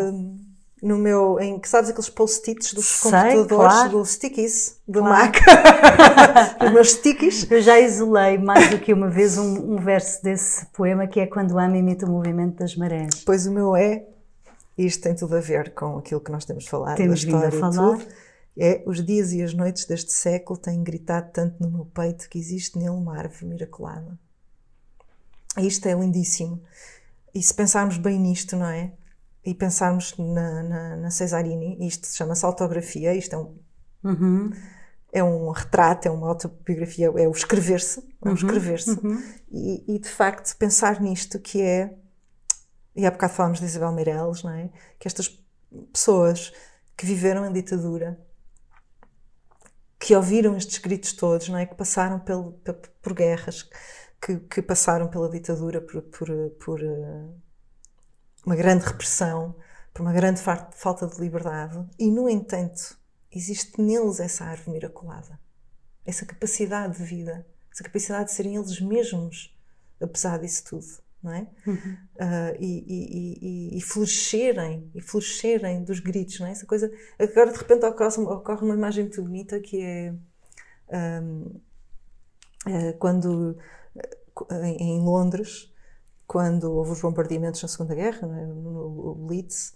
que sabes aqueles post-its dos computadores, dos stickies do Mac, os meus stickies. Eu já isolei mais do que uma vez um verso desse poema, que é quando o ama imita o movimento das marés. Pois o meu isto tem tudo a ver com aquilo que nós temos falado, temos da história vindo a falar. E tudo. Os dias e as noites deste século têm gritado tanto no meu peito que existe nele uma árvore miraculada. E isto é lindíssimo. E se pensarmos bem nisto, não é? E pensarmos na Cesarini, isto chama-se autografia, isto é um retrato, é uma autobiografia, é o escrever-se. E de facto pensar nisto que é. E há bocado falámos de Isabel Meireles, não é? Que estas pessoas que viveram em ditadura, que ouviram estes gritos todos, não é? Que passaram por guerras, que passaram pela ditadura por uma grande repressão, por uma grande falta de liberdade, e no entanto existe neles essa árvore miraculada, essa capacidade de vida, essa capacidade de serem eles mesmos, apesar disso tudo. Não é? E florescerem dos gritos, não é? Essa coisa, agora de repente ocorre uma imagem muito bonita que é quando em Londres, quando houve os bombardeamentos na Segunda Guerra, não é? No Blitz,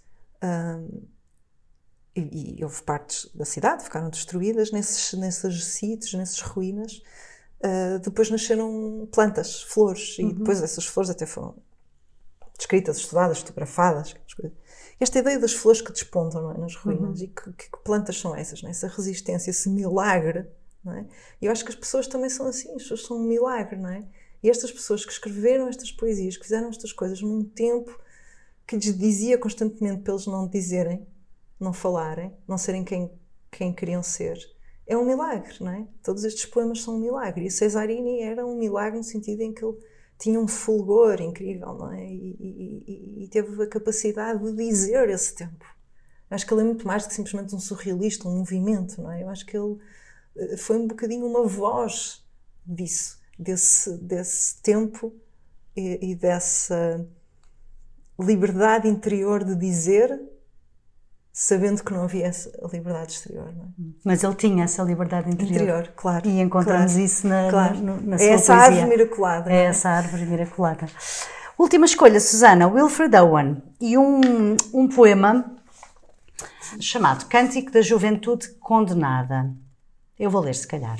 e houve partes da cidade ficaram destruídas nesses sítios, nessas ruínas. Depois nasceram plantas, flores, e depois essas flores até foram descritas, estudadas, fotografadas. Esta ideia das flores que despontam, não é, nas ruínas, e que plantas são essas, não é? Essa resistência, esse milagre, não é? E eu acho que as pessoas também são assim, as pessoas são um milagre, não é? E estas pessoas que escreveram estas poesias, que fizeram estas coisas num tempo que lhes dizia constantemente para eles não dizerem, não falarem, não serem quem queriam ser, é um milagre, não é? Todos estes poemas são um milagre. E o Cesarini era um milagre no sentido em que ele tinha um fulgor incrível, não é? E teve a capacidade de dizer esse tempo. Eu acho que ele é muito mais do que simplesmente um surrealista, um movimento, não é? Eu acho que ele foi um bocadinho uma voz disso, desse tempo e dessa liberdade interior de dizer, sabendo que não havia essa liberdade exterior, não é? Mas ele tinha essa liberdade interior, claro. E encontramos isso na sua essa poesia. Árvore miraculada. É essa árvore miraculada. Última escolha, Susana, Wilfred Owen, e um poema chamado Cântico da Juventude Condenada. Eu vou ler, se calhar.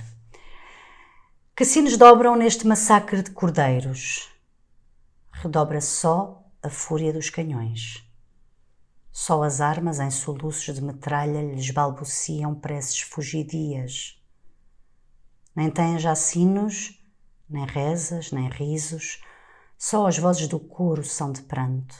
Que sinos dobram neste massacre de cordeiros? Redobra só a fúria dos canhões. Só as armas em soluços de metralha lhes balbuciam preces fugidias. Nem têm já sinos, nem rezas, nem risos, só as vozes do coro são de pranto.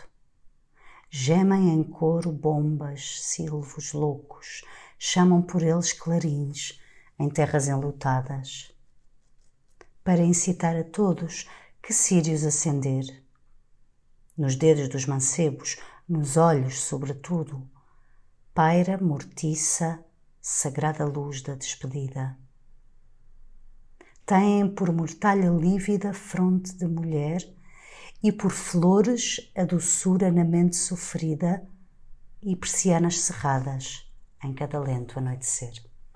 Gemem em coro bombas, silvos loucos, chamam por eles clarins em terras enlutadas. Para incitar a todos, que círios acender. Nos dedos dos mancebos, nos olhos, sobretudo, paira mortiça, sagrada luz da despedida. Têm por mortalha lívida fronte de mulher e por flores a doçura na mente sofrida e persianas cerradas em cada lento anoitecer.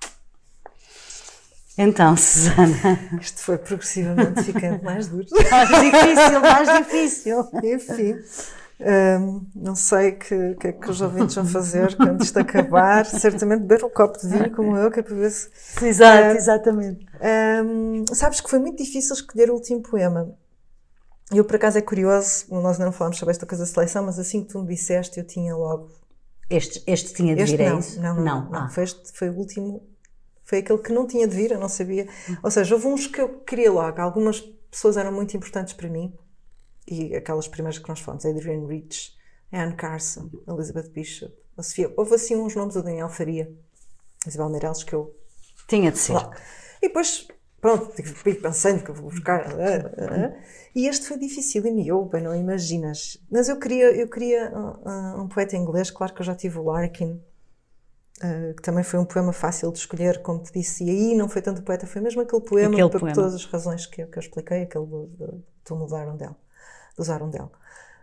Então, Susana... Isto foi progressivamente ficando mais duro. Mais difícil. Enfim... não sei o que é que os ouvintes vão fazer quando isto acabar. Certamente beber um copo de vinho como eu, que é para ver se... Exatamente. Sabes que foi muito difícil escolher o último poema. Eu, por acaso, é curioso, nós ainda não falámos sobre esta coisa da seleção, mas assim que tu me disseste, eu tinha logo Este tinha de vir, é isso? Não. Foi o último, foi aquele que não tinha de vir, eu não sabia. Ou seja, houve uns que eu queria logo, algumas pessoas eram muito importantes para mim, e aquelas primeiras que nós falamos, Adrienne Rich, Anne Carson, Elizabeth Bishop, a Sofia, houve assim uns nomes, o Daniel Faria, Isabel Meireles, que eu... Tinha de ser. Lá. E depois, pronto, fui pensando que eu vou buscar... E este foi difícil, e eu, bem, não imaginas. Mas eu queria um poeta inglês, claro que eu já tive o Larkin, que também foi um poema fácil de escolher, como te disse, e aí não foi tanto o poeta, foi mesmo aquele poema, por todas as razões que eu expliquei, aquele do usar um dela.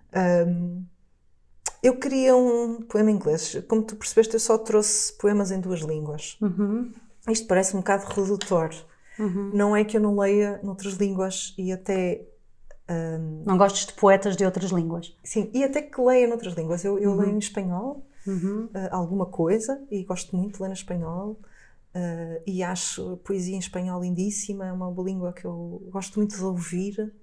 Eu queria um poema inglês. Como tu percebeste, eu só trouxe poemas em 2 línguas. Isto parece um bocado redutor. Não é que eu não leia noutras línguas e até... Não gostes de poetas de outras línguas? Sim, e até que leia noutras línguas. Eu leio em espanhol, alguma coisa, e gosto muito de ler em espanhol. E acho a poesia em espanhol lindíssima, é uma língua que eu gosto muito de ouvir.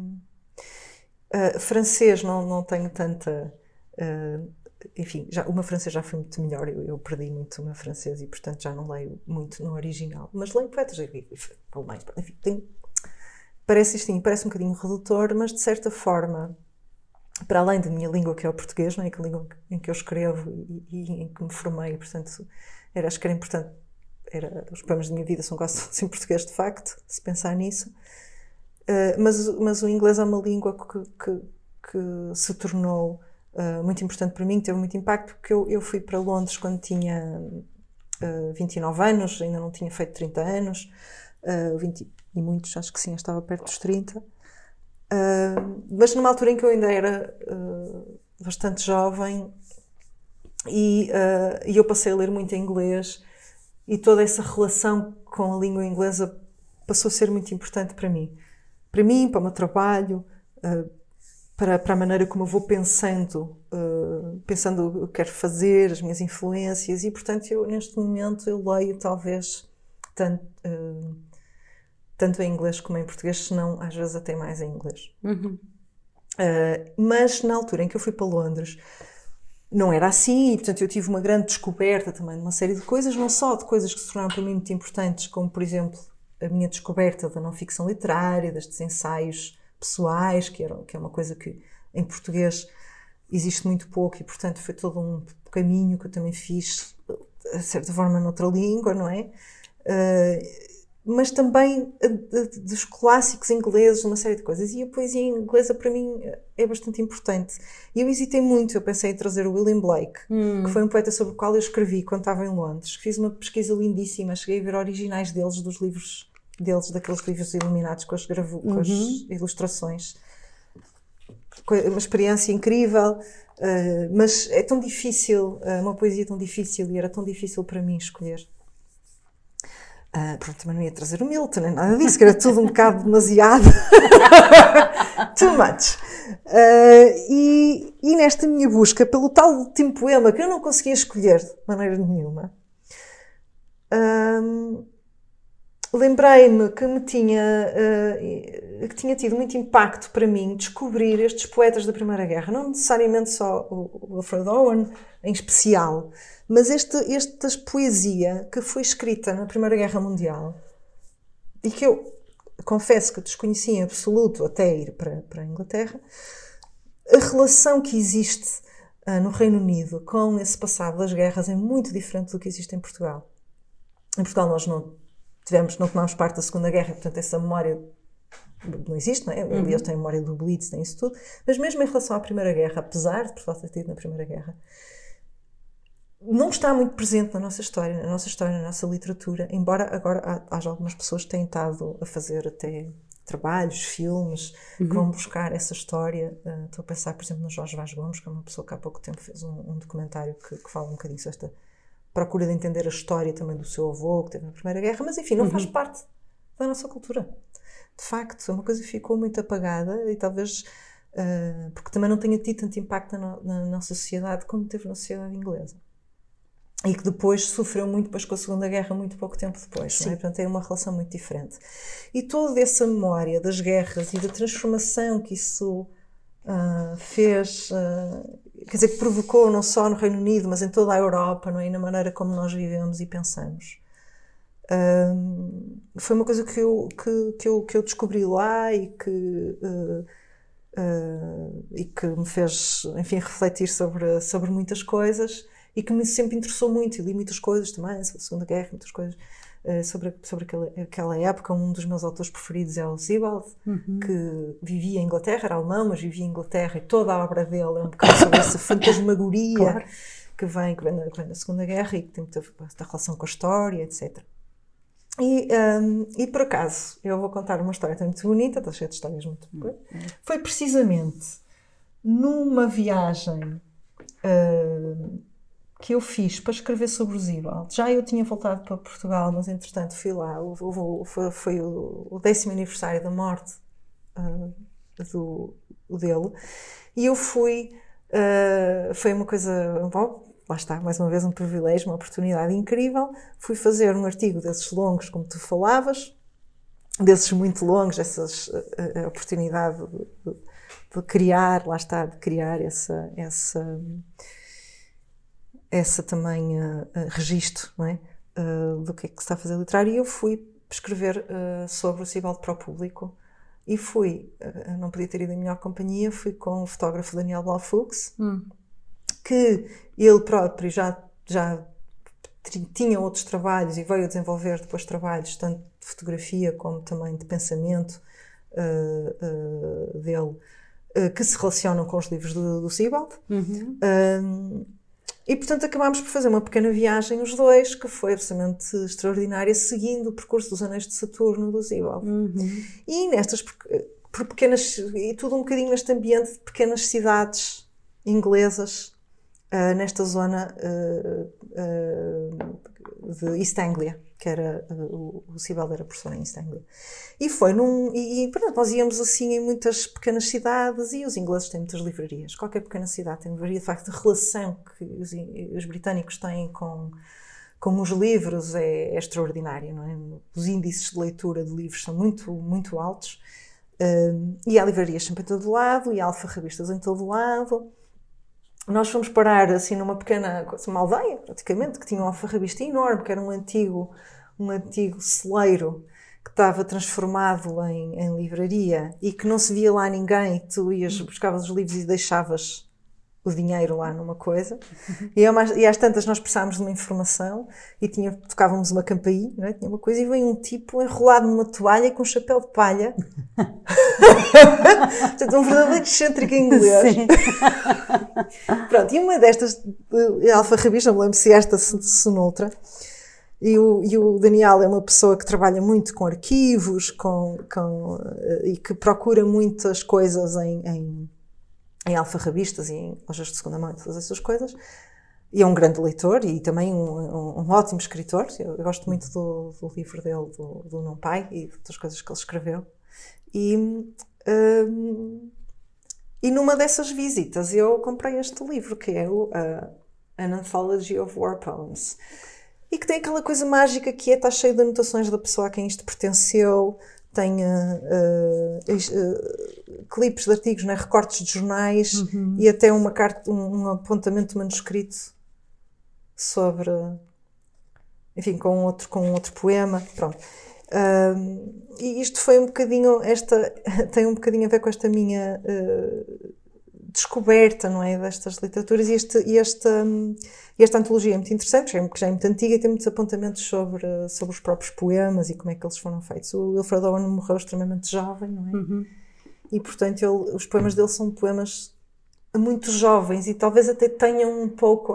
Francês não tenho tanta... enfim, o meu francês já foi muito melhor, eu perdi muito o meu francês e, portanto, já não leio muito no original. Mas leio poetas alemães, enfim, parece um bocadinho redutor, mas, de certa forma, para além da minha língua, que é o português, não é? Que a língua em que eu escrevo e em que me formei, portanto, acho que era importante, os poemas da minha vida são quase todos em português, de facto, se pensar nisso. Mas o inglês é uma língua que se tornou muito importante para mim, teve muito impacto, porque eu fui para Londres quando tinha 29 anos, ainda não tinha feito 30 anos, 20 e muitos, acho que sim, eu estava perto dos 30, mas numa altura em que eu ainda era bastante jovem e eu passei a ler muito em inglês e toda essa relação com a língua inglesa passou a ser muito importante para mim, para o meu trabalho, para a maneira como eu vou pensando o que eu quero fazer, as minhas influências, e portanto neste momento eu leio talvez tanto em inglês como em português, se não às vezes até mais em inglês. Mas na altura em que eu fui para Londres não era assim, e portanto eu tive uma grande descoberta também de uma série de coisas, não só de coisas que se tornaram para mim muito importantes, como por exemplo a minha descoberta da não ficção literária, destes ensaios pessoais, que é uma coisa que em português existe muito pouco, e portanto foi todo um caminho que eu também fiz de certa forma noutra língua, não é? Mas também dos clássicos ingleses, uma série de coisas, e a poesia inglesa para mim é bastante importante. E eu hesitei muito, eu pensei em trazer o William Blake, que foi um poeta sobre o qual eu escrevi quando estava em Londres. Fiz uma pesquisa lindíssima, cheguei a ver originais deles, dos livros deles, daqueles livros iluminados com as ilustrações. Uma experiência incrível, mas é tão difícil, uma poesia tão difícil, e era tão difícil para mim escolher. Pronto, também não ia trazer o Milton, nem nada disso, que era tudo um bocado demasiado. Too much. E nesta minha busca pelo tal último poema que eu não conseguia escolher de maneira nenhuma, lembrei-me que tinha tido muito impacto para mim descobrir estes poetas da Primeira Guerra, não necessariamente só o Alfred Owen em especial, mas esta poesia que foi escrita na Primeira Guerra Mundial e que eu confesso que desconheci em absoluto até ir para a Inglaterra, a relação que existe no Reino Unido com esse passado das guerras é muito diferente do que existe em Portugal. Em Portugal nós não tomámos parte da Segunda Guerra, portanto essa memória não existe, não é? Eles têm a memória do Blitz, têm isso tudo, mas mesmo em relação à Primeira Guerra, apesar de Portugal ter tido na Primeira Guerra, não está muito presente na nossa história, na nossa literatura, embora agora haja algumas pessoas que têm estado a fazer até trabalhos, filmes, que vão buscar essa história. Estou a pensar, por exemplo, no Jorge Vaz Gomes, que é uma pessoa que há pouco tempo fez um documentário que fala um bocadinho sobre esta procura de entender a história também do seu avô, que teve na Primeira Guerra, mas enfim, não faz parte da nossa cultura. De facto, é uma coisa que ficou muito apagada, e talvez porque também não tenha tido tanto impacto na nossa sociedade como teve na sociedade inglesa. E que depois sofreu muito depois com a Segunda Guerra, muito pouco tempo depois, não é? Portanto, é uma relação muito diferente. E toda essa memória das guerras e da transformação que isso quer dizer, que provocou não só no Reino Unido, mas em toda a Europa, não é? E na maneira como nós vivemos e pensamos. Foi uma coisa que eu descobri lá e que me fez, enfim, refletir sobre muitas coisas e que me sempre interessou muito, e li muitas coisas também sobre a Segunda Guerra, muitas coisas sobre aquela época. Um dos meus autores preferidos é o Sebald, que vivia em Inglaterra, era alemão, mas vivia em Inglaterra, e toda a obra dele é um bocado sobre essa fantasmagoria, claro, que vem da Segunda Guerra e que tem muita relação com a história, etc. E por acaso, eu vou contar uma história muito bonita, está cheia de histórias muito boas. Foi precisamente numa viagem que eu fiz para escrever sobre o Sebald. Já eu tinha voltado para Portugal, mas entretanto fui lá. Foi o 10º aniversário da morte dele. E eu fui. Foi uma coisa. Bom, lá está, mais uma vez um privilégio, uma oportunidade incrível. Fui fazer um artigo desses longos, como tu falavas, desses muito longos, a oportunidade de criar, lá está, de criar essa também registro, não é? Do que é que se está a fazer literário. E eu fui escrever sobre o Sebald para o público. E fui, não podia ter ido em melhor companhia, fui com o fotógrafo Daniel Balfuchs, que ele próprio já tinha outros trabalhos e veio a desenvolver depois trabalhos tanto de fotografia como também de pensamento dele, que se relacionam com os livros do Sebald. E portanto acabámos por fazer uma pequena viagem os dois, que foi absolutamente extraordinária, seguindo o percurso dos Anéis de Saturno do Sebald. E nestas por pequenas, e tudo um bocadinho neste ambiente de pequenas cidades inglesas, nesta zona de East Anglia, que era o Sebald era professor em East Anglia. E foi portanto, nós íamos assim em muitas pequenas cidades, e os ingleses têm muitas livrarias. Qualquer pequena cidade tem livraria. De facto, a relação que os britânicos têm com os livros é extraordinária, não é? Os índices de leitura de livros são muito, muito altos, e há livrarias sempre em todo lado, e há alfarrabistas em todo lado. Nós fomos parar assim numa pequena, uma aldeia praticamente, que tinha um alfarrabista enorme, que era um antigo celeiro que estava transformado em livraria, e que não se via lá ninguém, e tu buscavas os livros e deixavas o dinheiro lá numa coisa. E às tantas nós precisámos de uma informação e tocávamos uma campainha, não é? Tinha uma coisa, e veio um tipo enrolado numa toalha e com um chapéu de palha. Portanto, um verdadeiro excêntrico inglês. Sim. Pronto, e uma destas alfarrabistas, não me lembro se esta, se noutra, e o Daniel é uma pessoa que trabalha muito com arquivos e que procura muitas coisas em alfarrabistas e em lojas de segunda mão, todas essas coisas, e é um grande leitor e também um ótimo escritor. Eu gosto muito do livro dele, do Num Pai, e de outras coisas que ele escreveu. E numa dessas visitas eu comprei este livro, que é An Anthology of War Poems, e que tem aquela coisa mágica que está cheio de anotações da pessoa a quem isto pertenceu, tem clipes de artigos, né, recortes de jornais, e até uma carta, um apontamento de manuscrito sobre, enfim, com outro poema. Pronto. E isto foi um bocadinho, tem um bocadinho a ver com esta minha descoberta, não é, destas literaturas, e esta antologia é muito interessante, porque já é muito antiga e tem muitos apontamentos sobre os próprios poemas e como é que eles foram feitos. O Wilfred Owen morreu extremamente jovem, não é? E portanto os poemas dele são poemas muito jovens, e talvez até tenham um pouco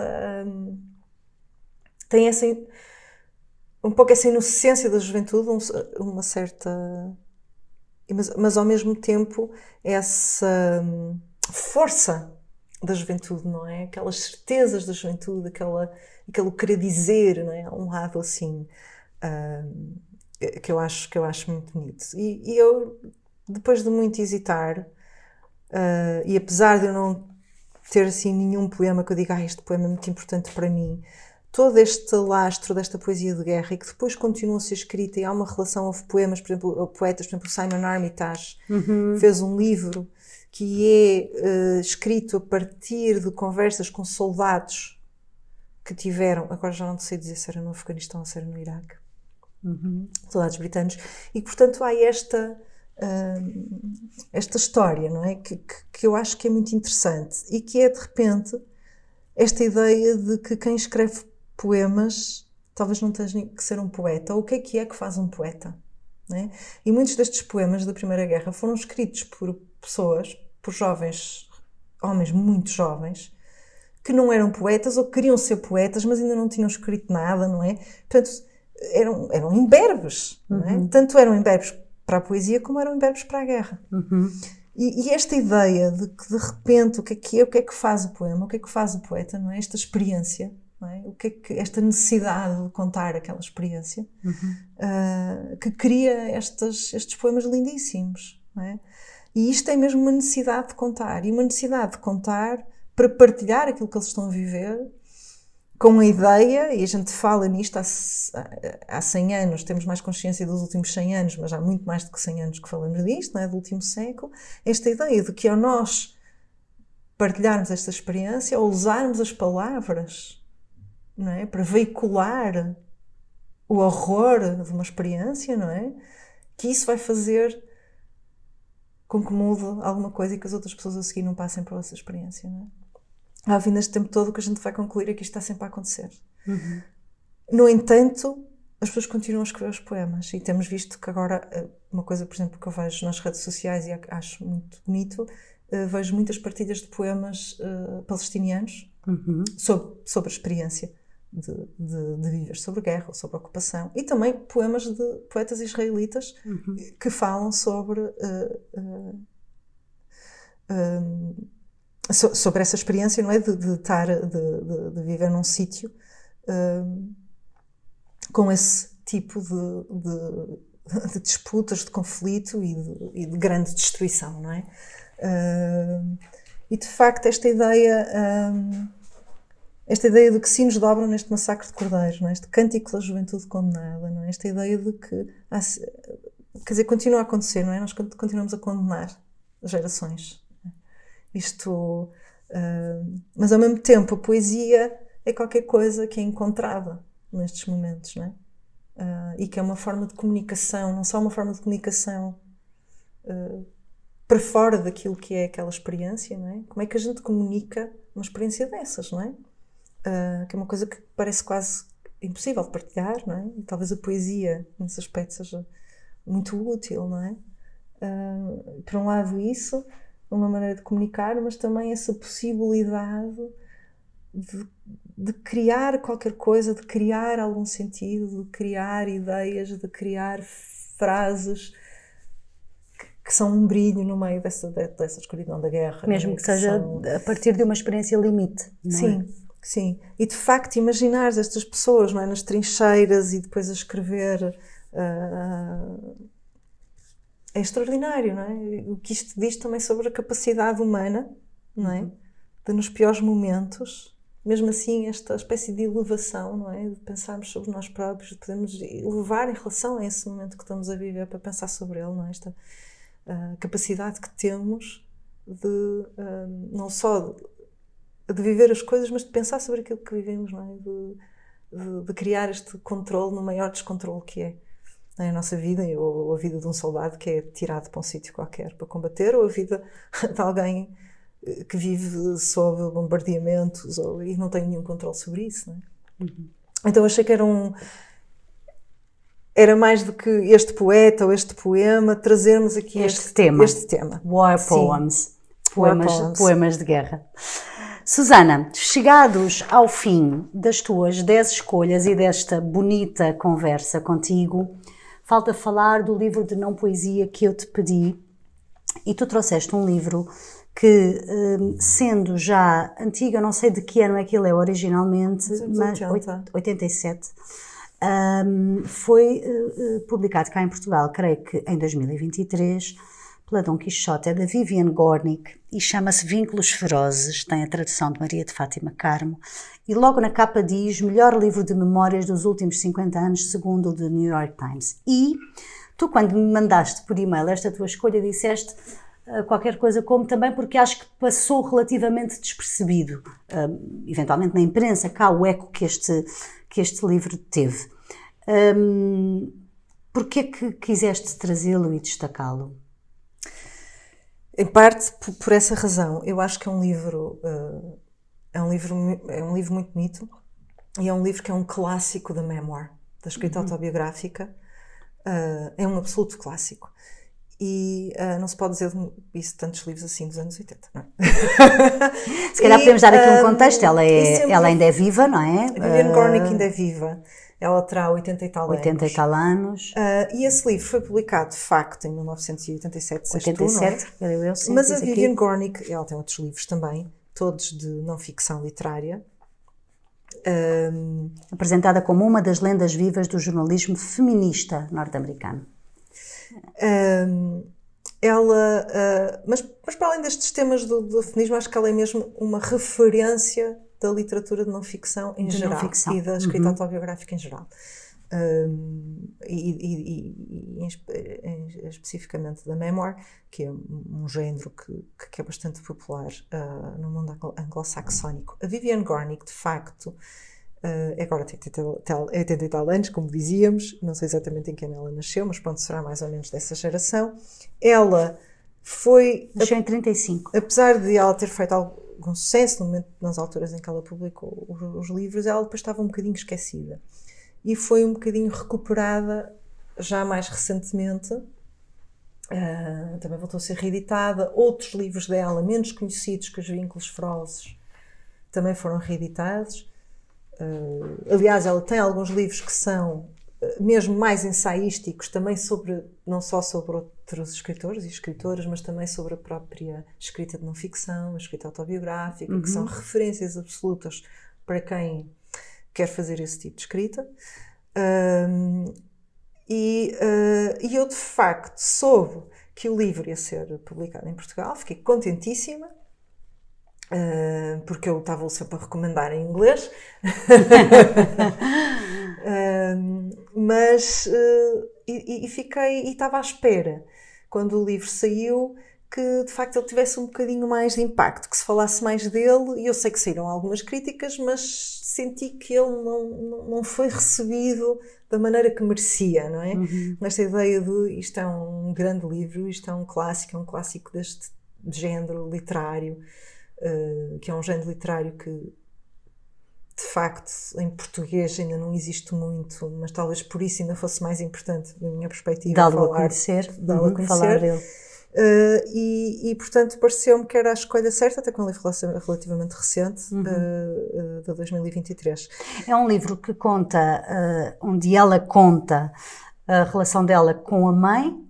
um pouco essa inocência da juventude, uma certa, mas ao mesmo tempo essa força da juventude, não é? Aquelas certezas da juventude, aquele querer dizer, não é? Um lado assim que eu acho muito bonito. E eu, depois de muito hesitar, e apesar de eu não ter assim nenhum poema que eu diga, este poema é muito importante para mim, todo este lastro desta poesia de guerra e que depois continua a ser escrita e há uma relação, houve poemas, por exemplo, poetas, por exemplo, o Simon Armitage fez um livro que é escrito a partir de conversas com soldados que tiveram, agora já não sei dizer se era no Afeganistão ou se era no Iraque, soldados britânicos, e portanto há esta história, não é? Que eu acho que é muito interessante e que é de repente esta ideia de que quem escreve poemas talvez não tenha que ser um poeta, ou o que é que faz um poeta, não é? E muitos destes poemas da Primeira Guerra foram escritos por pessoas, por jovens, homens muito jovens, que não eram poetas ou que queriam ser poetas, mas ainda não tinham escrito nada, não é? Portanto, eram imberbes, não é? Tanto eram imberbes para a poesia como eram imberbes para a guerra. E esta ideia de que de repente o que é que faz o poema, o que é que faz o poeta, não é? Esta experiência, não é? Esta necessidade de contar aquela experiência, que cria estes poemas lindíssimos, não é? E isto é mesmo uma necessidade de contar, e uma necessidade de contar para partilhar aquilo que eles estão a viver, com a ideia, e a gente fala nisto há 100 anos, temos mais consciência dos últimos 100 anos, mas há muito mais do que 100 anos que falamos disto, não é? Do último século, esta ideia de que ao nós partilharmos esta experiência, ou usarmos as palavras, não é? Para veicular o horror de uma experiência, não é? Que isso vai fazer com que mude alguma coisa e que as outras pessoas a seguir não passem por essa experiência, não é? Ao fim deste tempo todo, o que a gente vai concluir é que isto está sempre a acontecer. No entanto, as pessoas continuam a escrever os poemas e temos visto que agora, uma coisa, por exemplo, que eu vejo nas redes sociais e acho muito bonito, vejo muitas partilhas de poemas palestinianos sobre a experiência de viver sobre guerra ou sobre ocupação, e também poemas de poetas israelitas que falam sobre essa experiência, não é? De viver num sítio com esse tipo de disputas, de conflito e de grande destruição, não é? E de facto esta ideia de que sinos dobram neste massacre de cordeiros, não é? Este cântico da juventude condenada, não é? Esta ideia de que, quer dizer, continua a acontecer, não é? Nós continuamos a condenar gerações. Mas ao mesmo tempo a poesia é qualquer coisa que é encontrada nestes momentos, não é? E que é uma forma de comunicação, não só uma forma de comunicação para fora daquilo que é aquela experiência, não é? Como é que a gente comunica uma experiência dessas, não é? Que é uma coisa que parece quase impossível de partilhar, não é? E talvez a poesia nesse aspecto seja muito útil, não é? Por um lado isso, uma maneira de comunicar, mas também essa possibilidade de criar qualquer coisa, de criar algum sentido, de criar ideias, de criar frases que são um brilho no meio dessa escuridão da guerra. Mesmo que seja a partir de uma experiência limite. Sim, sim. E de facto imaginar estas pessoas, não é? Nas trincheiras e depois a escrever... é extraordinário, não é? O que isto diz também sobre a capacidade humana, não é? De nos piores momentos, mesmo assim, esta espécie de elevação, não é? De pensarmos sobre nós próprios, de podermos elevar em relação a esse momento que estamos a viver para pensar sobre ele, não é? Esta capacidade que temos de não só de viver as coisas, mas de pensar sobre aquilo que vivemos, não é? De criar este controle no maior descontrole que é a nossa vida, ou a vida de um soldado que é tirado para um sítio qualquer para combater, ou a vida de alguém que vive sob bombardeamentos e não tem nenhum controle sobre isso, não é? Então achei que era mais do que este poeta ou este poema, trazermos aqui este tema. War Poems. Poemas de guerra. Susana, chegados ao fim das tuas 10 escolhas e desta bonita conversa contigo, falta falar do livro de não poesia que eu te pedi, e tu trouxeste um livro que, sendo já antiga, não sei de que ano é que ele é originalmente, mas 87, foi publicado cá em Portugal, creio que em 2023, pela Dom Quixote, é da Vivian Gornick e chama-se Vínculos Ferozes, tem a tradução de Maria de Fátima Carmo, e logo na capa diz melhor livro de memórias dos últimos 50 anos, segundo o The New York Times. E tu, quando me mandaste por e-mail esta tua escolha, disseste qualquer coisa como também porque acho que passou relativamente despercebido, eventualmente na imprensa, cá o eco que este livro teve. Porquê que quiseste trazê-lo e destacá-lo? Em parte por essa razão. Eu acho que é um livro muito bonito e é um livro que é um clássico da memoir, da escrita autobiográfica. É um absoluto clássico. E não se pode dizer isso de tantos livros assim dos anos 80, não é? Se calhar podemos dar aqui um contexto. Ela ainda é viva, não é? A Vivian Gornick ainda é viva. Ela terá 80 e tal 80 e tal anos. E esse livro foi publicado, de facto, em 1987. 87, mas a Vivian Gornick, ela tem outros livros também, todos de não ficção literária. Apresentada como uma das lendas vivas do jornalismo feminista norte-americano. Mas para além destes temas do feminismo, acho que ela é mesmo uma referência da literatura de não-ficção em geral e da escrita autobiográfica em geral. Especificamente da memoir, que é um género que é bastante popular no mundo anglo-saxónico. A Vivian Gornick, de facto, agora tem 80 e tal anos, como dizíamos, não sei exatamente em que ano ela nasceu, mas pronto, será mais ou menos dessa geração. Ela foi... Nasceu em 35. Apesar de ela ter feito algum sucesso no momento, nas alturas em que ela publicou os livros, ela depois estava um bocadinho esquecida. E foi um bocadinho recuperada já mais recentemente. Também voltou a ser reeditada. Outros livros dela, menos conhecidos que Os Vínculos Ferozes, também foram reeditados. Aliás, ela tem alguns livros que são mesmo mais ensaísticos, também não só sobre outros escritores e escritoras, mas também sobre a própria escrita de não-ficção, a escrita autobiográfica, que são referências absolutas para quem quer fazer esse tipo de escrita. E eu, de facto, soube que o livro ia ser publicado em Portugal, fiquei contentíssima, porque eu estava sempre a recomendar em inglês. E estava à espera, quando o livro saiu, que de facto ele tivesse um bocadinho mais de impacto, que se falasse mais dele, e eu sei que saíram algumas críticas, mas senti que ele não foi recebido da maneira que merecia, não é? Nesta ideia de isto é um grande livro, isto é um clássico deste género literário, que é um género literário que de facto em português ainda não existe muito, mas talvez por isso ainda fosse mais importante da minha perspectiva dá-lo a conhecer, falar dele. E portanto pareceu-me que era a escolha certa, até com um livro relativamente recente, de 2023. É um livro que conta, onde ela conta a relação dela com a mãe,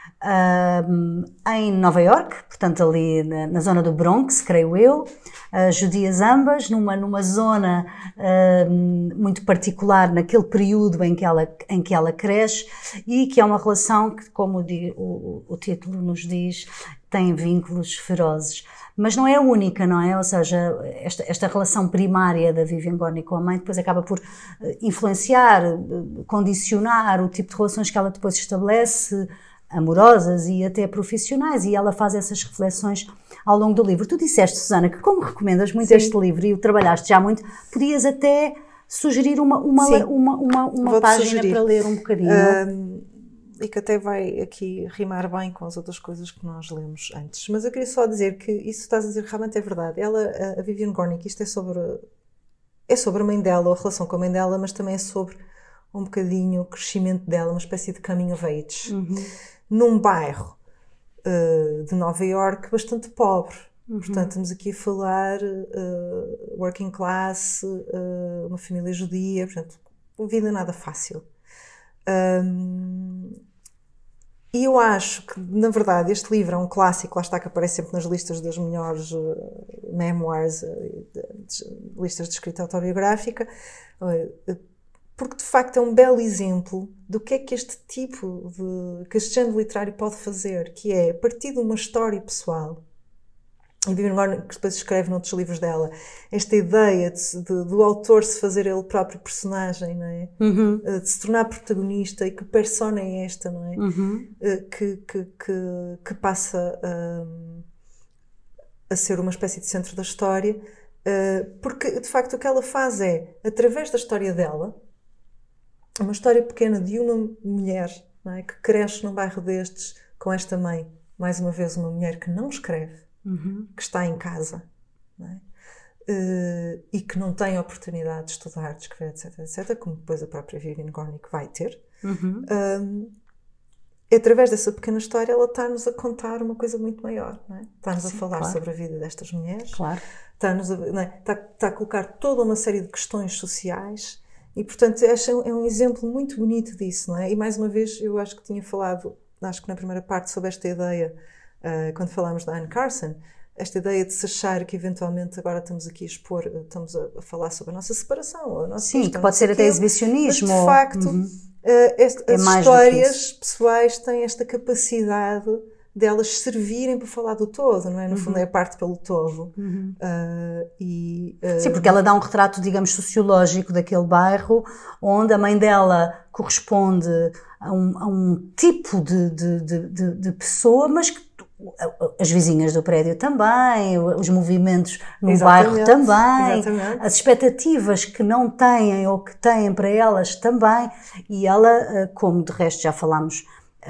em Nova York, portanto ali na zona do Bronx, creio eu, judias ambas, numa zona muito particular naquele período em que ela cresce, e que é uma relação que, como o título nos diz, tem vínculos ferozes. Mas não é a única, não é? Ou seja, esta relação primária da Vivian Gornick com a mãe depois acaba por influenciar, condicionar o tipo de relações que ela depois estabelece, amorosas e até profissionais, e ela faz essas reflexões ao longo do livro. Tu disseste, Susana, que como recomendas muito este livro e o trabalhaste já muito, podias até sugerir uma página para ler um bocadinho. E que até vai aqui rimar bem com as outras coisas que nós lemos antes. Mas eu queria só dizer que isso que estás a dizer realmente é verdade. A Vivian Gornick, isto é sobre a mãe dela, a relação com a mãe dela, mas também é sobre um bocadinho o crescimento dela, uma espécie de coming of age. Num bairro de Nova Iorque bastante pobre. Portanto, estamos aqui a falar working class, uma família judia, portanto, uma vida nada fácil. E eu acho que, na verdade, este livro é um clássico, lá está, que aparece sempre nas listas das melhores memoirs, listas de escrita autobiográfica, porque de facto é um belo exemplo do que é que este tipo que este género literário pode fazer, que é, a partir de uma história pessoal, e Vivian Gornick, que depois escreve noutros livros dela, esta ideia do autor se fazer ele próprio personagem, não é? De se tornar protagonista, e que persona é esta, não é? Que passa a ser uma espécie de centro da história, porque de facto o que ela faz é, através da história dela, uma história pequena de uma mulher, não é? Que cresce num bairro destes com esta mãe, mais uma vez uma mulher que não escreve, que está em casa, não é? E que não tem oportunidade de estudar, de escrever, etc, etc, como depois a própria Vivian Gornick vai ter. Através dessa pequena história, ela está-nos a contar uma coisa muito maior, não é? Está-nos a falar sobre a vida destas mulheres, está a colocar toda uma série de questões sociais, e portanto é um exemplo muito bonito disso, não é? E mais uma vez, eu acho que tinha falado, acho que na primeira parte, sobre esta ideia, quando falámos da Anne Carson, esta ideia de se achar que eventualmente agora estamos aqui a expor, estamos a falar sobre a nossa separação, a nossa sim, que pode ser até exibicionismo, mas de facto as histórias pessoais têm esta capacidade de elas servirem para falar do todo, não é? No fundo é a parte pelo todo. Sim, porque ela dá um retrato, digamos, sociológico daquele bairro, onde a mãe dela corresponde a um tipo de pessoa, mas que as vizinhas do prédio também, os movimentos no bairro também, as expectativas que não têm ou que têm para elas também, e ela, como de resto já falámos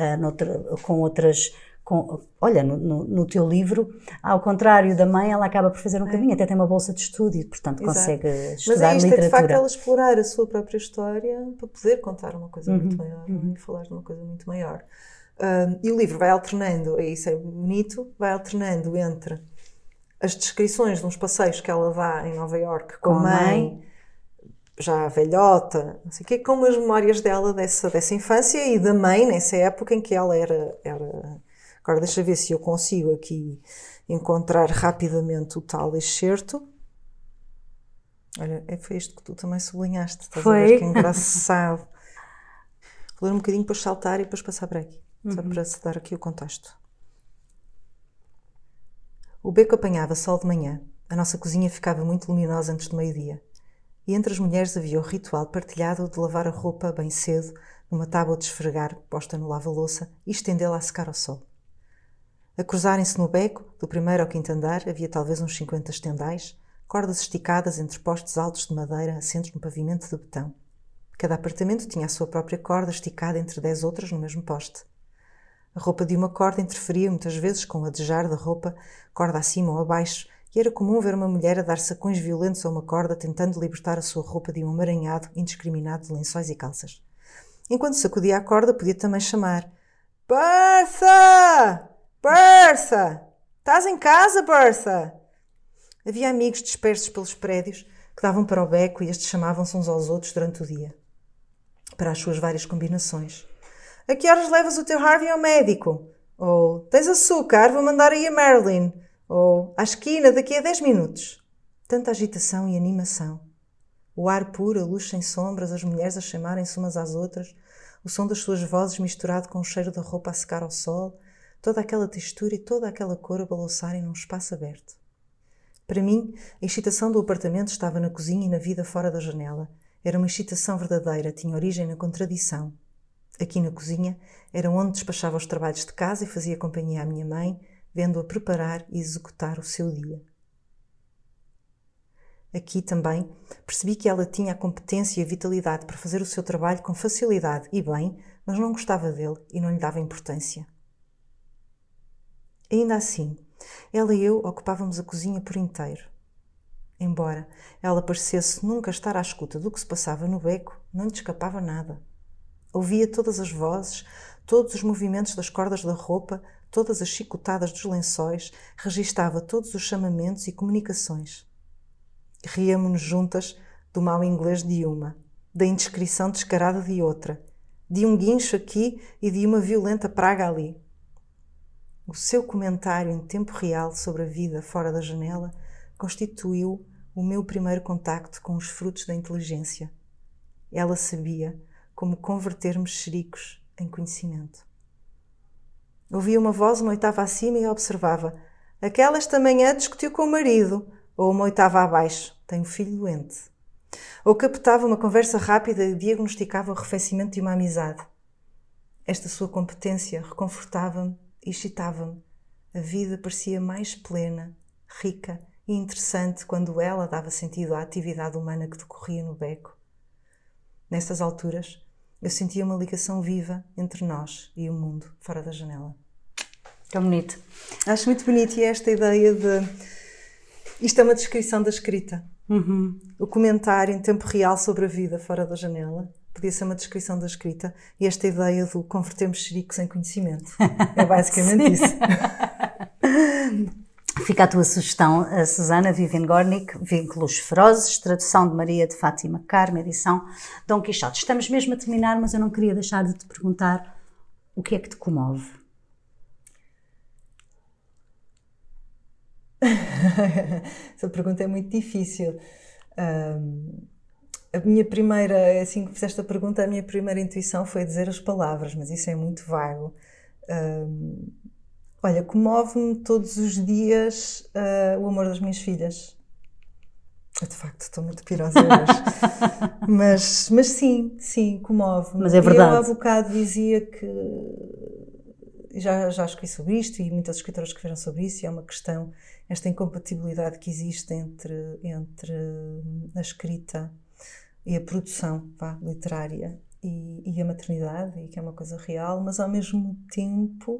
olha, no teu livro, ao contrário da mãe, ela acaba por fazer um caminho, até tem uma bolsa de estudo e, portanto, consegue estudar literatura. Mas é de facto ela explorar a sua própria história para poder contar uma coisa muito maior, e falar de uma coisa muito maior. E o livro vai alternando, e isso é bonito, vai alternando entre as descrições de uns passeios que ela dá em Nova Iorque com a mãe, já velhota, não sei o quê, com as memórias dela dessa infância, e da mãe nessa época em que ela era... Agora deixa ver se eu consigo aqui encontrar rapidamente o tal excerto. Olha, foi isto que tu também sublinhaste, estás a ver, que é engraçado. Vou ler um bocadinho, depois saltar e depois passar para aqui. Só para se dar aqui o contexto. O beco apanhava sol de manhã. A nossa cozinha ficava muito luminosa antes do meio-dia. E entre as mulheres havia o ritual partilhado de lavar a roupa bem cedo, numa tábua de esfregar posta no lava-louça, e estendê-la a secar ao sol. A cruzarem-se no beco, do primeiro ao quinto andar, havia talvez uns 50 estendais, cordas esticadas entre postes altos de madeira assentos no pavimento de betão. Cada apartamento tinha a sua própria corda esticada entre 10 outras no mesmo poste. A roupa de uma corda interferia muitas vezes com o adejar da roupa, corda acima ou abaixo, e era comum ver uma mulher a dar sacões violentos a uma corda tentando libertar a sua roupa de um emaranhado indiscriminado de lençóis e calças. Enquanto sacudia a corda, podia também chamar: Bertha! Bertha! Estás em casa, Bertha? Havia amigos dispersos pelos prédios que davam para o beco e estes chamavam-se uns aos outros durante o dia, para as suas várias combinações. A que horas levas o teu Harvey ao médico? Ou tens açúcar? Vou mandar aí a Marilyn. Ou à esquina daqui a 10 minutos. Tanta agitação e animação. O ar puro, a luz sem sombras, as mulheres a chamarem-se umas às outras, o som das suas vozes misturado com o cheiro da roupa a secar ao sol, toda aquela textura e toda aquela cor a balouçarem num espaço aberto. Para mim, a excitação do apartamento estava na cozinha e na vida fora da janela. Era uma excitação verdadeira, tinha origem na contradição. Aqui na cozinha era onde despachava os trabalhos de casa e fazia companhia à minha mãe, vendo-a preparar e executar o seu dia. Aqui também percebi que ela tinha a competência e a vitalidade para fazer o seu trabalho com facilidade e bem, mas não gostava dele e não lhe dava importância. Ainda assim, ela e eu ocupávamos a cozinha por inteiro. Embora ela parecesse nunca estar à escuta do que se passava no beco, não lhe escapava nada. Ouvia todas as vozes, todos os movimentos das cordas da roupa, todas as chicotadas dos lençóis, registava todos os chamamentos e comunicações. Ríamo-nos juntas do mau inglês de uma, da indiscrição descarada de outra, de um guincho aqui e de uma violenta praga ali. O seu comentário em tempo real sobre a vida fora da janela constituiu o meu primeiro contacto com os frutos da inteligência. ela sabia como converter mexericos em conhecimento. Ouvia uma voz uma oitava acima e observava: aquela esta manhã discutiu com o marido, ou uma oitava abaixo, tem um filho doente. Ou captava uma conversa rápida e diagnosticava o arrefecimento de uma amizade. Esta sua competência reconfortava-me e excitava-me. A vida parecia mais plena, rica e interessante quando ela dava sentido à atividade humana que decorria no beco. Nessas alturas, eu sentia uma ligação viva entre nós e o mundo fora da janela. Tão bonito. Acho muito bonito, e esta ideia de... Isto é uma descrição da escrita. O comentário em tempo real sobre a vida fora da janela podia ser uma descrição da escrita, e esta ideia do converter mexericos em conhecimento. É basicamente isso. Fica a tua sugestão, a Susana Vivian Gornick, Vínculos Ferozes, tradução de Maria de Fátima Carmo, edição Dom Quixote. Estamos mesmo a terminar, mas eu não queria deixar de te perguntar o que é que te comove? Essa pergunta é muito difícil. A minha primeira, assim que fizeste a pergunta, a minha primeira intuição foi dizer as palavras, mas isso é muito vago. Olha, comove-me todos os dias o amor das minhas filhas. Eu, de facto, estou muito pirosa hoje. mas sim, comove-me. Mas é verdade. Eu há bocado dizia que já escrevi sobre isto, e muitas escritoras escreveram sobre isso, e é uma questão, esta incompatibilidade que existe entre a escrita e a produção literária e a maternidade, e que é uma coisa real, mas ao mesmo tempo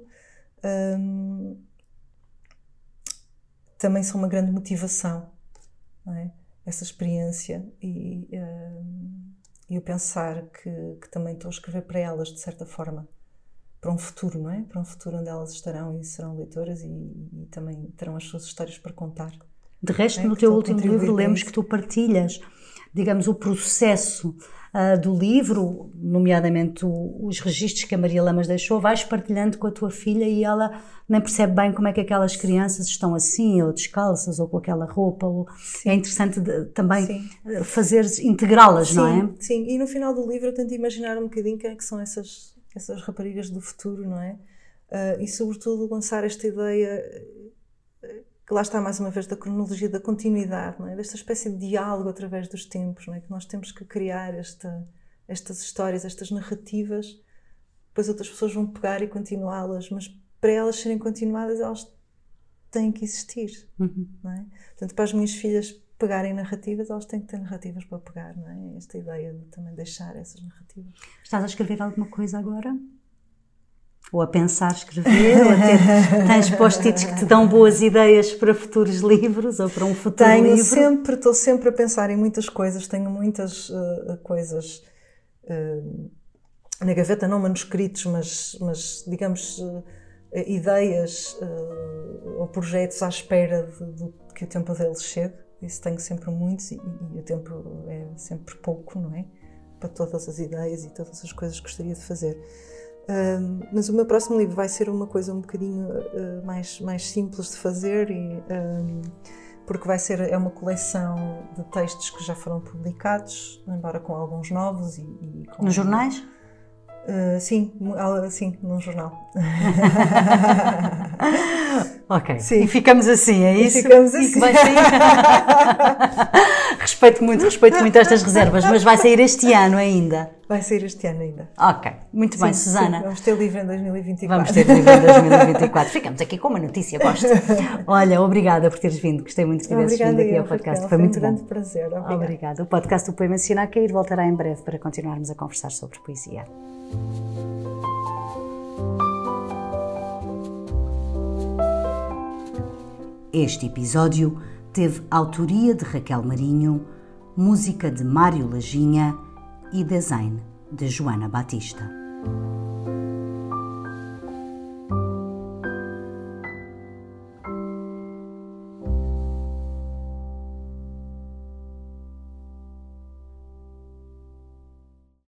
também são uma grande motivação, não é? Essa experiência e eu pensar que também estou a escrever para elas, de certa forma, para um futuro, não é? Para um futuro onde elas estarão e serão leitoras e também terão as suas histórias para contar. De resto, no teu último livro, lemos que tu partilhas, digamos, o processo do livro, nomeadamente os registros que a Maria Lamas deixou, vais partilhando com a tua filha e ela nem percebe bem como é que aquelas crianças estão assim, ou descalças, ou com aquela roupa. É interessante também integrá-las, não é? Sim, e no final do livro eu tento imaginar um bocadinho quem é que são essas raparigas do futuro, não é? E sobretudo lançar esta ideia, que lá está mais uma vez, da cronologia, da continuidade, não é? Desta espécie de diálogo através dos tempos, não é? Que nós temos que criar estas histórias, estas narrativas, depois outras pessoas vão pegar e continuá-las, mas para elas serem continuadas elas têm que existir, não é? Portanto, para as minhas filhas pegarem narrativas, elas têm que ter narrativas para pegar, não é? Esta ideia de também deixar essas narrativas. Estás a escrever alguma coisa agora? Ou a pensar escrever? Ou tens post-its que te dão boas ideias para futuros livros ou para um futuro livro? Estou sempre a pensar em muitas coisas, tenho muitas coisas na gaveta, não manuscritos, mas digamos, ideias ou projetos à espera de que o tempo deles chegue. Isso tenho sempre muitos e o tempo é sempre pouco, não é? Para todas as ideias e todas as coisas que gostaria de fazer. Mas o meu próximo livro vai ser uma coisa um bocadinho mais simples de fazer, porque é uma coleção de textos que já foram publicados, embora com alguns novos. Nos jornais? Sim, num jornal. Ok, sim. E ficamos assim, é isso? E ficamos assim. Que vai sair... respeito muito estas reservas, mas vai sair este ano ainda? Vai sair este ano ainda. Ok, muito bem, Susana. Sim, vamos ter livro em 2024. Vamos ter livro em 2024. Ficamos aqui com uma notícia, gosto. Olha, obrigada por teres vindo, gostei muito que tivesses vindo aqui ao podcast. Raquel, foi muito um grande prazer. Obrigada. O podcast do Poema Ensina a Cair voltará em breve para continuarmos a conversar sobre poesia. Este episódio teve autoria de Raquel Marinho, música de Mário Lajinha e design de Joana Batista.